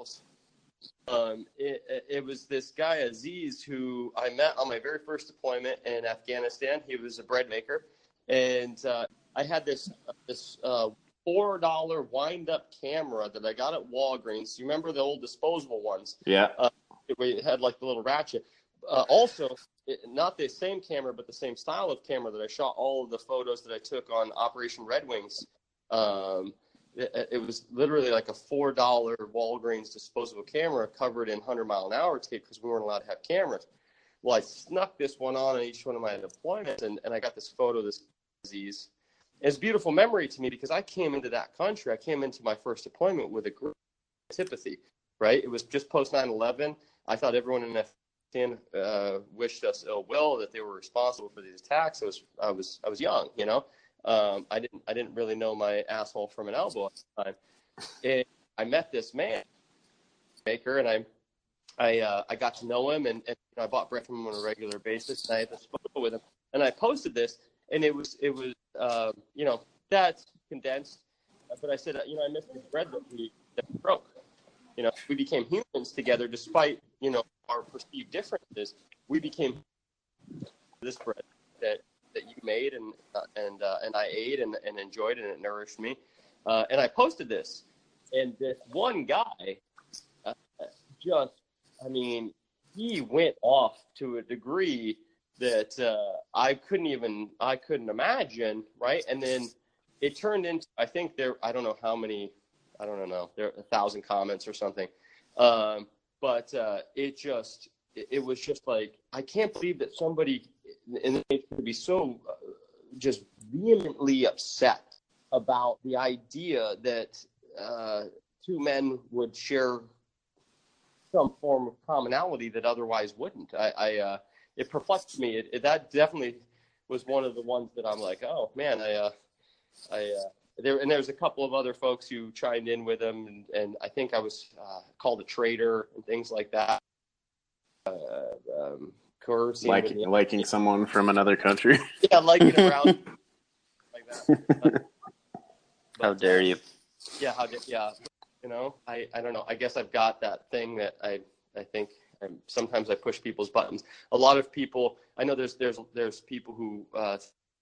Um, it, it was this guy Aziz who I met on my very first deployment in Afghanistan. He was a bread maker, and uh, I had this this uh, four dollar wind up camera that I got at Walgreens. You remember the old disposable ones? Yeah. Uh, it had like the little ratchet. Uh, also, it, not the same camera, but the same style of camera that I shot all of the photos that I took on Operation Red Wings. Um, it, it was literally like a four dollar Walgreens disposable camera covered in one hundred mile an hour tape because we weren't allowed to have cameras. Well, I snuck this one on in each one of my deployments, and, and I got this photo of this disease. It's a beautiful memory to me because I came into that country. I came into my first deployment with a great antipathy, right? It was just post nine eleven. I thought everyone in Afghanistan uh, wished us ill will, that they were responsible for these attacks. I was, I was, I was young, you know. Um, I didn't I didn't really know my asshole from an elbow at the time. And I met this man, maker, and I I uh, I got to know him, and, and you know, I bought bread from him on a regular basis. And I had this photo with him, and I posted this, and it was it was uh, you know that's condensed, but I said you know I missed the bread that we that we broke. You know, we became humans together, despite you know our perceived differences. We became this bread that. that you made and uh, and uh, and I ate and, and enjoyed, and it nourished me. Uh, and I posted this, and this one guy uh, just, I mean, he went off to a degree that uh, I couldn't even, I couldn't imagine, right? And then it turned into, I think there, I don't know how many, I don't know, there are a thousand comments or something. Um, but uh, it just, it, it was just like, I can't believe that somebody and they could be so uh, just vehemently upset about the idea that uh, two men would share some form of commonality that otherwise wouldn't. I, I uh, it perplexed me. It, it, that definitely was one of the ones that I'm like, oh man, I, uh, I uh, there and there was a couple of other folks who chimed in with him, and, and I think I was uh, called a traitor and things like that. Uh, um, Like, liking someone from another country. Yeah, liking around like that. But, how dare you? Yeah, how dare, yeah. You know, I, I don't know. I guess I've got that thing that I I think I'm, sometimes I push people's buttons. A lot of people, I know there's there's there's people who uh,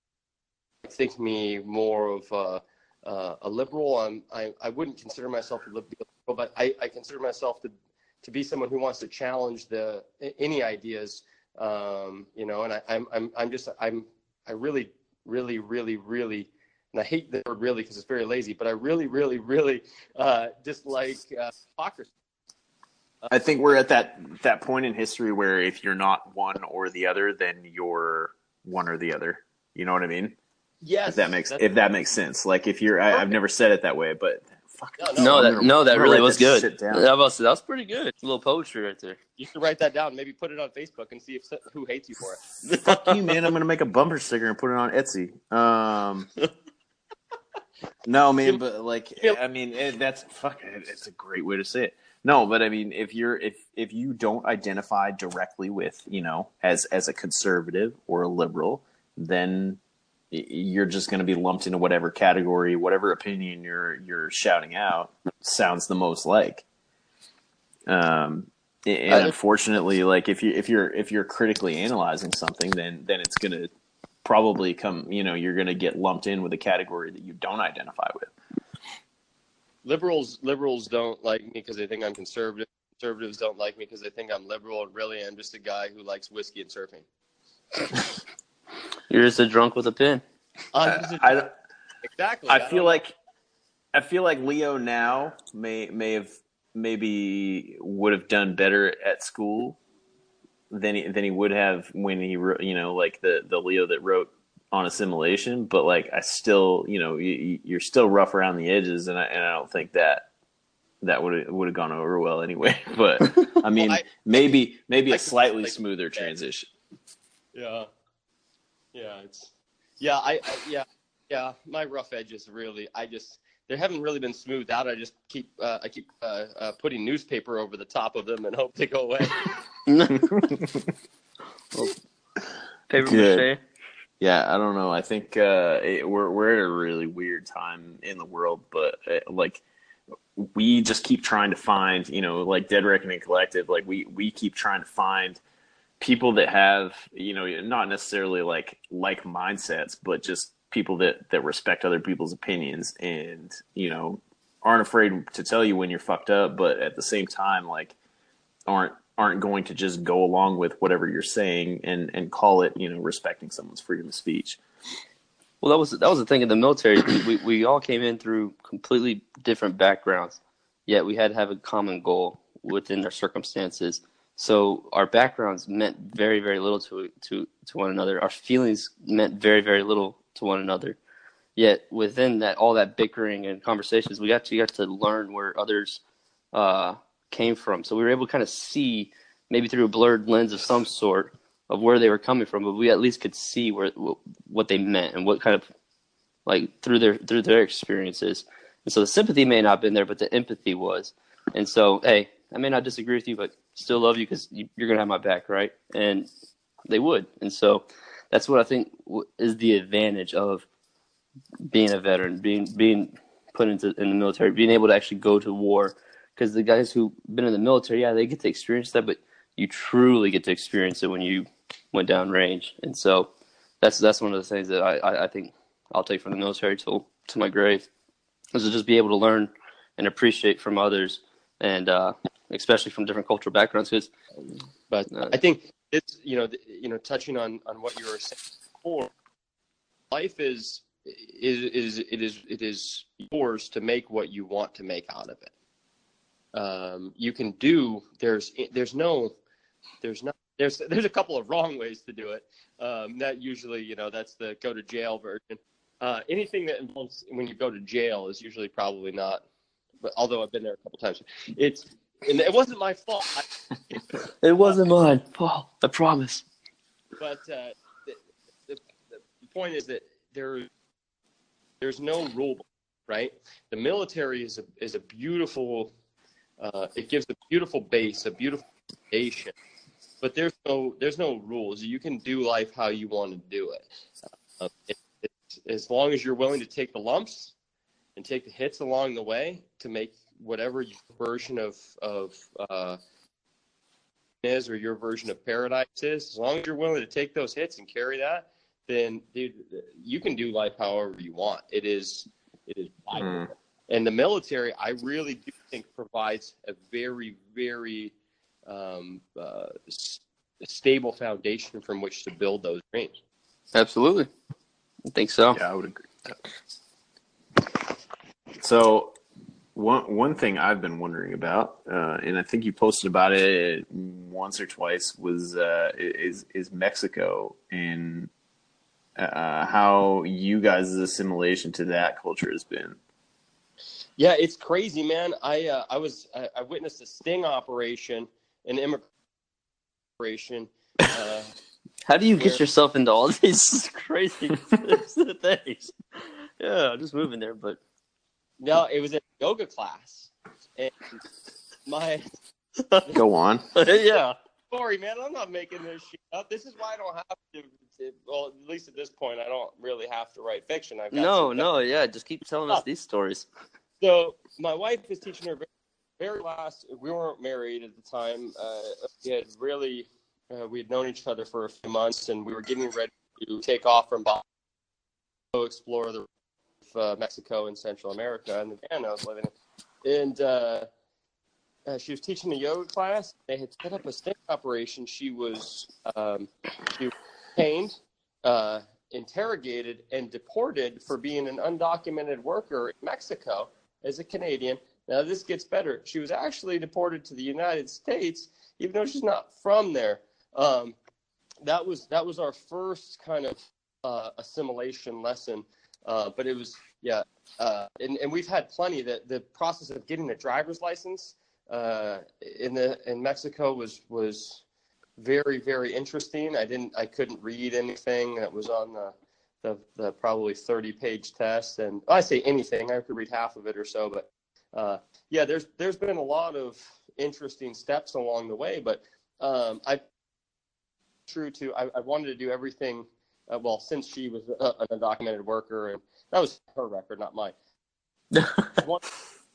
think me more of a, uh, a liberal. I'm, I I wouldn't consider myself a liberal, but I, I consider myself to to be someone who wants to challenge the any ideas. Um, you know, and I, I'm, I'm, I'm just, I'm, I really, really, really, really, and I hate the word really because it's very lazy, but I really, really, really, uh, dislike uh, hypocrisy. Uh, I think we're at that, that point in history where if you're not one or the other, then you're one or the other. You know what I mean? Yes. If that makes, if that makes sense. Like if you're, I, I've never said it that way, but fuck. No, No, I'm that gonna- no, I'm that gonna really write was that good. shit down. That was that was pretty good. A little poetry right there. You should write that down. Maybe put it on Facebook and see if who hates you for it. Fuck you, man. I'm going to make a bumper sticker and put it on Etsy. Um, no, man, but like, I mean, it, that's fuck. It, it's a great way to say it. No, but I mean, if you're if if you don't identify directly with, you know, as as a conservative or a liberal, then you're just going to be lumped into whatever category, whatever opinion you're you're shouting out sounds the most like. Um, and unfortunately, like if you if you're if you're critically analyzing something, then then it's going to probably come, you know, you're going to get lumped in with a category that you don't identify with. Liberals liberals don't like me because they think I'm conservative. Conservatives don't like me because they think I'm liberal. And really, I'm just a guy who likes whiskey and surfing. You're just a drunk with a pen. I'm just a I, drunk. Exactly. I I feel don't- like I feel like Leo now may may have maybe would have done better at school than he, than he would have when he wrote, you know, like the the Leo that wrote on assimilation. But like I still, you know, you, you're still rough around the edges, and I and I don't think that that would would have gone over well anyway. But I mean, Well, I- maybe maybe I a can- slightly like- smoother transition. Yeah. Yeah, it's yeah, I, I yeah, yeah, my rough edges really I just they haven't really been smoothed out. I just keep uh, I keep uh, uh, putting newspaper over the top of them and hope they go away. Paper Good. mache. Yeah, I don't know. I think uh, it, we're we're at a really weird time in the world, but uh, like we just keep trying to find, you know, like Dead Reckoning Collective. Like we we keep trying to find people that have, you know, not necessarily like like mindsets, but just people that that respect other people's opinions and, you know, aren't afraid to tell you when you're fucked up, but at the same time, like aren't aren't going to just go along with whatever you're saying and, and call it, you know, respecting someone's freedom of speech. Well, that was that was the thing in the military. We we all came in through completely different backgrounds, yet we had to have a common goal within our circumstances. So our backgrounds meant very, very little to to to one another. Our feelings meant very, very little to one another. Yet within that, all that bickering and conversations, we actually got to learn where others uh, came from. So we were able to kind of see, maybe through a blurred lens of some sort, of where they were coming from. But we at least could see where what they meant and what kind of, like, through their through their experiences. And so the sympathy may not have been there, but the empathy was. And so, hey, I may not disagree with you, but still love you because you, you're going to have my back, right? And they would. And so that's what I think is the advantage of being a veteran, being being put into in the military, being able to actually go to war. Because the guys who've been in the military, yeah, they get to experience that, but you truly get to experience it when you went down range. And so that's that's one of the things that I, I, I think I'll take from the military till to my grave, is to just be able to learn and appreciate from others, and uh, especially from different cultural backgrounds. Cause, But uh, I think it's, you know, you know, touching on, on what you were saying before, life is, is, is, it is, it is yours to make what you want to make out of it. Um, you can do, there's, there's no, there's not, there's, there's a couple of wrong ways to do it. Um, that usually, you know, that's the go to jail version. Uh, anything that involves when you go to jail is usually probably not, but although I've been there a couple times, it's, and it wasn't my fault. I, it wasn't mine, Paul. I promise. But uh, the, the, the point is that there, there's no rule book, right? The military is a is a beautiful. Uh, it gives a beautiful base, a beautiful foundation. But there's no there's no rules. You can do life how you want to do it. Uh, it, it as long as you're willing to take the lumps and take the hits along the way to make whatever your version of of uh, is or your version of paradise is, as long as you're willing to take those hits and carry that, then dude, you can do life however you want. It is it is vital. Mm. And the military, I really do think, provides a very, very um, uh, s- stable foundation from which to build those dreams. Absolutely. I think so. Yeah, I would agree with that. So one one thing I've been wondering about, uh, and I think you posted about it once or twice, was uh, is is Mexico and uh, how you guys' assimilation to that culture has been. Yeah, it's crazy, man. I uh, I was I, I witnessed a sting operation, an immigration. Uh, How do you where, get yourself into all these crazy things? Yeah, I'm just moving there, but no, it was a yoga class, and my Go on. yeah. story, man. I'm not making this shit up. This is why I don't have to. to well, at least at this point, I don't really have to write fiction. I've got No, some- no, yeah. Just keep telling us these stories. So my wife is teaching her very last. We weren't married at the time. Uh, we had really, uh, we had known each other for a few months, and we were getting ready to take off from Boston to explore the uh, Mexico and Central America and the van I was living in. And uh, uh, she was teaching a yoga class. They had set up a sting operation. She was um, she was detained, uh, interrogated, and deported for being an undocumented worker in Mexico. As a Canadian. Now this gets better. She was actually deported to the United States, even though she's not from there. Um, that was that was our first kind of uh, assimilation lesson. Uh, but it was yeah, uh, and and we've had plenty. That the process of getting a driver's license uh, in the in Mexico was was very very interesting. I didn't I couldn't read anything that was on the The, the probably thirty page test, and I say anything, I could read half of it or so, but uh, yeah, there's there's been a lot of interesting steps along the way, but um, I true to I, I wanted to do everything. Uh, well, since she was a, an undocumented worker, and that was her record, not mine. I want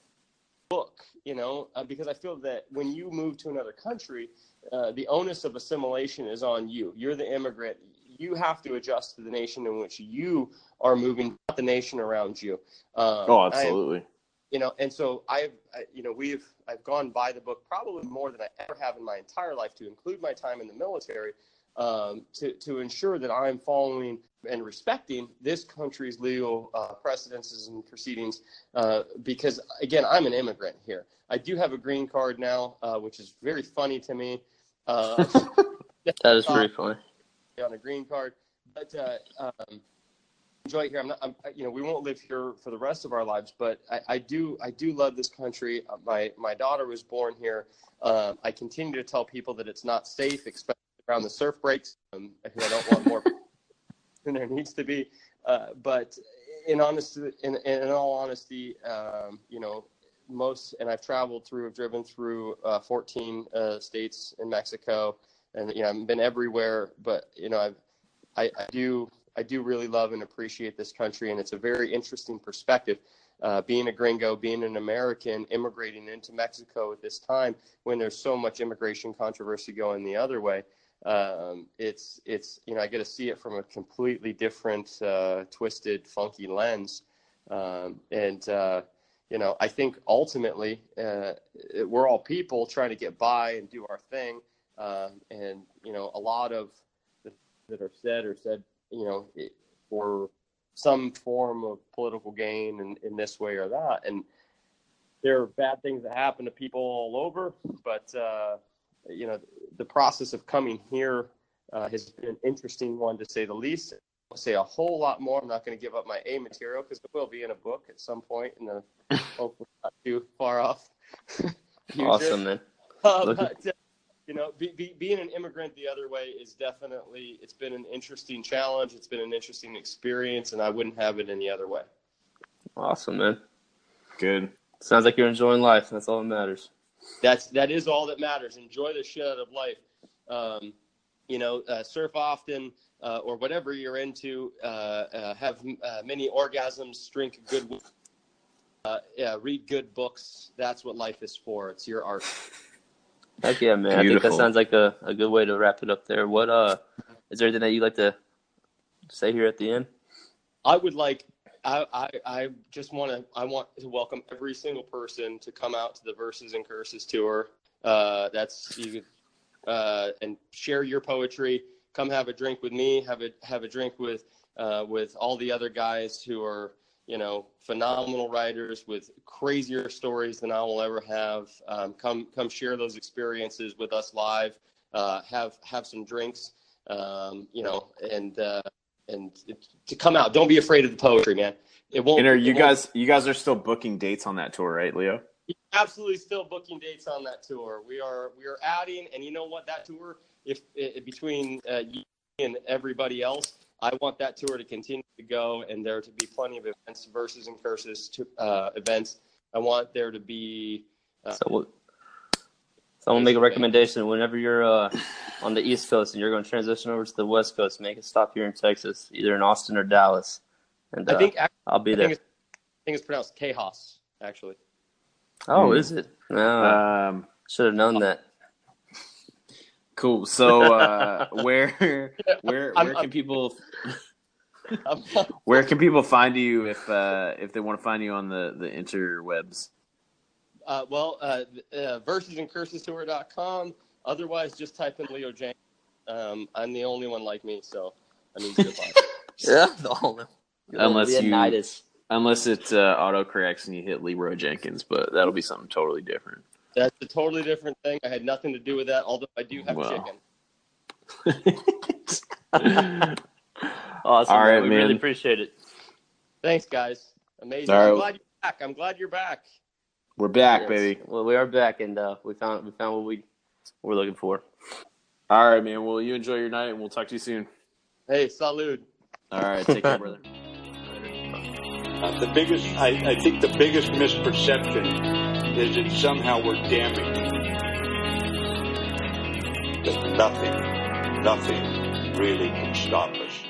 book, you know, uh, because I feel that when you move to another country, uh, the onus of assimilation is on you. You're the immigrant. You have to adjust to the nation in which you are moving, not the nation around you. Um, Oh, absolutely. I, you know, and so I've, I, you know, we've, I've gone by the book probably more than I ever have in my entire life, to include my time in the military, um, to, to ensure that I'm following and respecting this country's legal uh, precedences and proceedings. Uh, because again, I'm an immigrant here. I do have a green card now, uh, which is very funny to me. Uh, that is pretty funny. On a green card, but uh, um, enjoy it here. I'm not, I'm, you know, we won't live here for the rest of our lives, but I, I do, I do love this country. Uh, my, my daughter was born here. Um, I continue to tell people that it's not safe, especially around the surf breaks. Um, I don't want more than there needs to be. Uh, but in honesty, in, in all honesty, um, you know, most, and I've traveled through, I've driven through uh, fourteen uh, states in Mexico. And, you know, I've been everywhere, but, you know, I've, I, I do, I do really love and appreciate this country. And it's a very interesting perspective, uh, being a gringo, being an American, immigrating into Mexico at this time when there's so much immigration controversy going the other way. Um, it's, it's, you know, I get to see it from a completely different, uh, twisted, funky lens. Um, and, uh, you know, I think ultimately, uh, we're all people trying to get by and do our thing. Uh, and, you know, a lot of the that are said are said, you know, it, for some form of political gain in, in this way or that. And there are bad things that happen to people all over. But, uh, you know, the process of coming here uh, has been an interesting one, to say the least. I'll say a whole lot more. I'm not going to give up my A material because it will be in a book at some point in the hopefully not too far off future. Awesome, man. Uh, but, uh, You know, be, be, being an immigrant the other way is definitely, it's been an interesting challenge. It's been an interesting experience, and I wouldn't have it any other way. Awesome, man. Good. Sounds like you're enjoying life. That's all that matters. That's, that is all that matters. Enjoy the shit out of life. Um, you know, uh, surf often, uh, or whatever you're into, uh, uh, have uh, many orgasms, drink good, uh, yeah, read good books. That's what life is for. It's your art. Heck yeah, man. Beautiful. I think that sounds like a, a good way to wrap it up there. What uh, is there anything that you'd like to say here at the end? I would like, I, I, I just want to, I want to welcome every single person to come out to the Verses and Curses tour. Uh, that's, you uh, and share your poetry. Come have a drink with me, have a, have a drink with, uh, with all the other guys who are, you know, phenomenal writers with crazier stories than I will ever have. Um, come, come share those experiences with us live. Uh, have, have some drinks, um, you know, and uh, and it, to come out. Don't be afraid of the poetry, man. It won't. And are you won't, guys you guys are still booking dates on that tour, right, Leo? Absolutely, still booking dates on that tour. We are we are adding, and you know what? That tour, if, if between uh, you and everybody else, I want that tour to continue to go, and there to be plenty of events, verses and curses to, uh, events. I want there to be. Uh, So, we'll, so I'm gonna make a recommendation. Whenever you're uh, on the East Coast and you're going to transition over to the West Coast, make a stop here in Texas, either in Austin or Dallas, and uh, I think actually, I'll be I there. think, it's, I think it's pronounced Tejas, actually. Oh, Hmm. is it? No, Um, should have known that. cool. So uh, where where I'm- where I'm- can people Um, where can people find you if uh, if they want to find you on the the interwebs? uh, well, uh, uh, verses and curses tour dot com. Otherwise, just type in Leo Jenkins. Um, I'm the only one like me, so I mean, goodbye. Yeah, the whole Unless you- Leonidas. Unless it uh, auto corrects and you hit Leroy Jenkins, but that'll be something totally different. That's a totally different thing. I had nothing to do with that, although I do have Wow. chicken. Awesome. All man. right, we man. really appreciate it. Thanks, guys. Amazing. All right. I'm glad you're back. I'm glad you're back. We're back, Yes. baby. Well, we are back, and uh, we found we found what we were looking for. All right, man. Well, you enjoy your night, and we'll talk to you soon. Hey, salud. All right, take care, brother. Uh, the biggest, I, I think the biggest misperception is that somehow we're damning. That nothing, nothing really can stop us.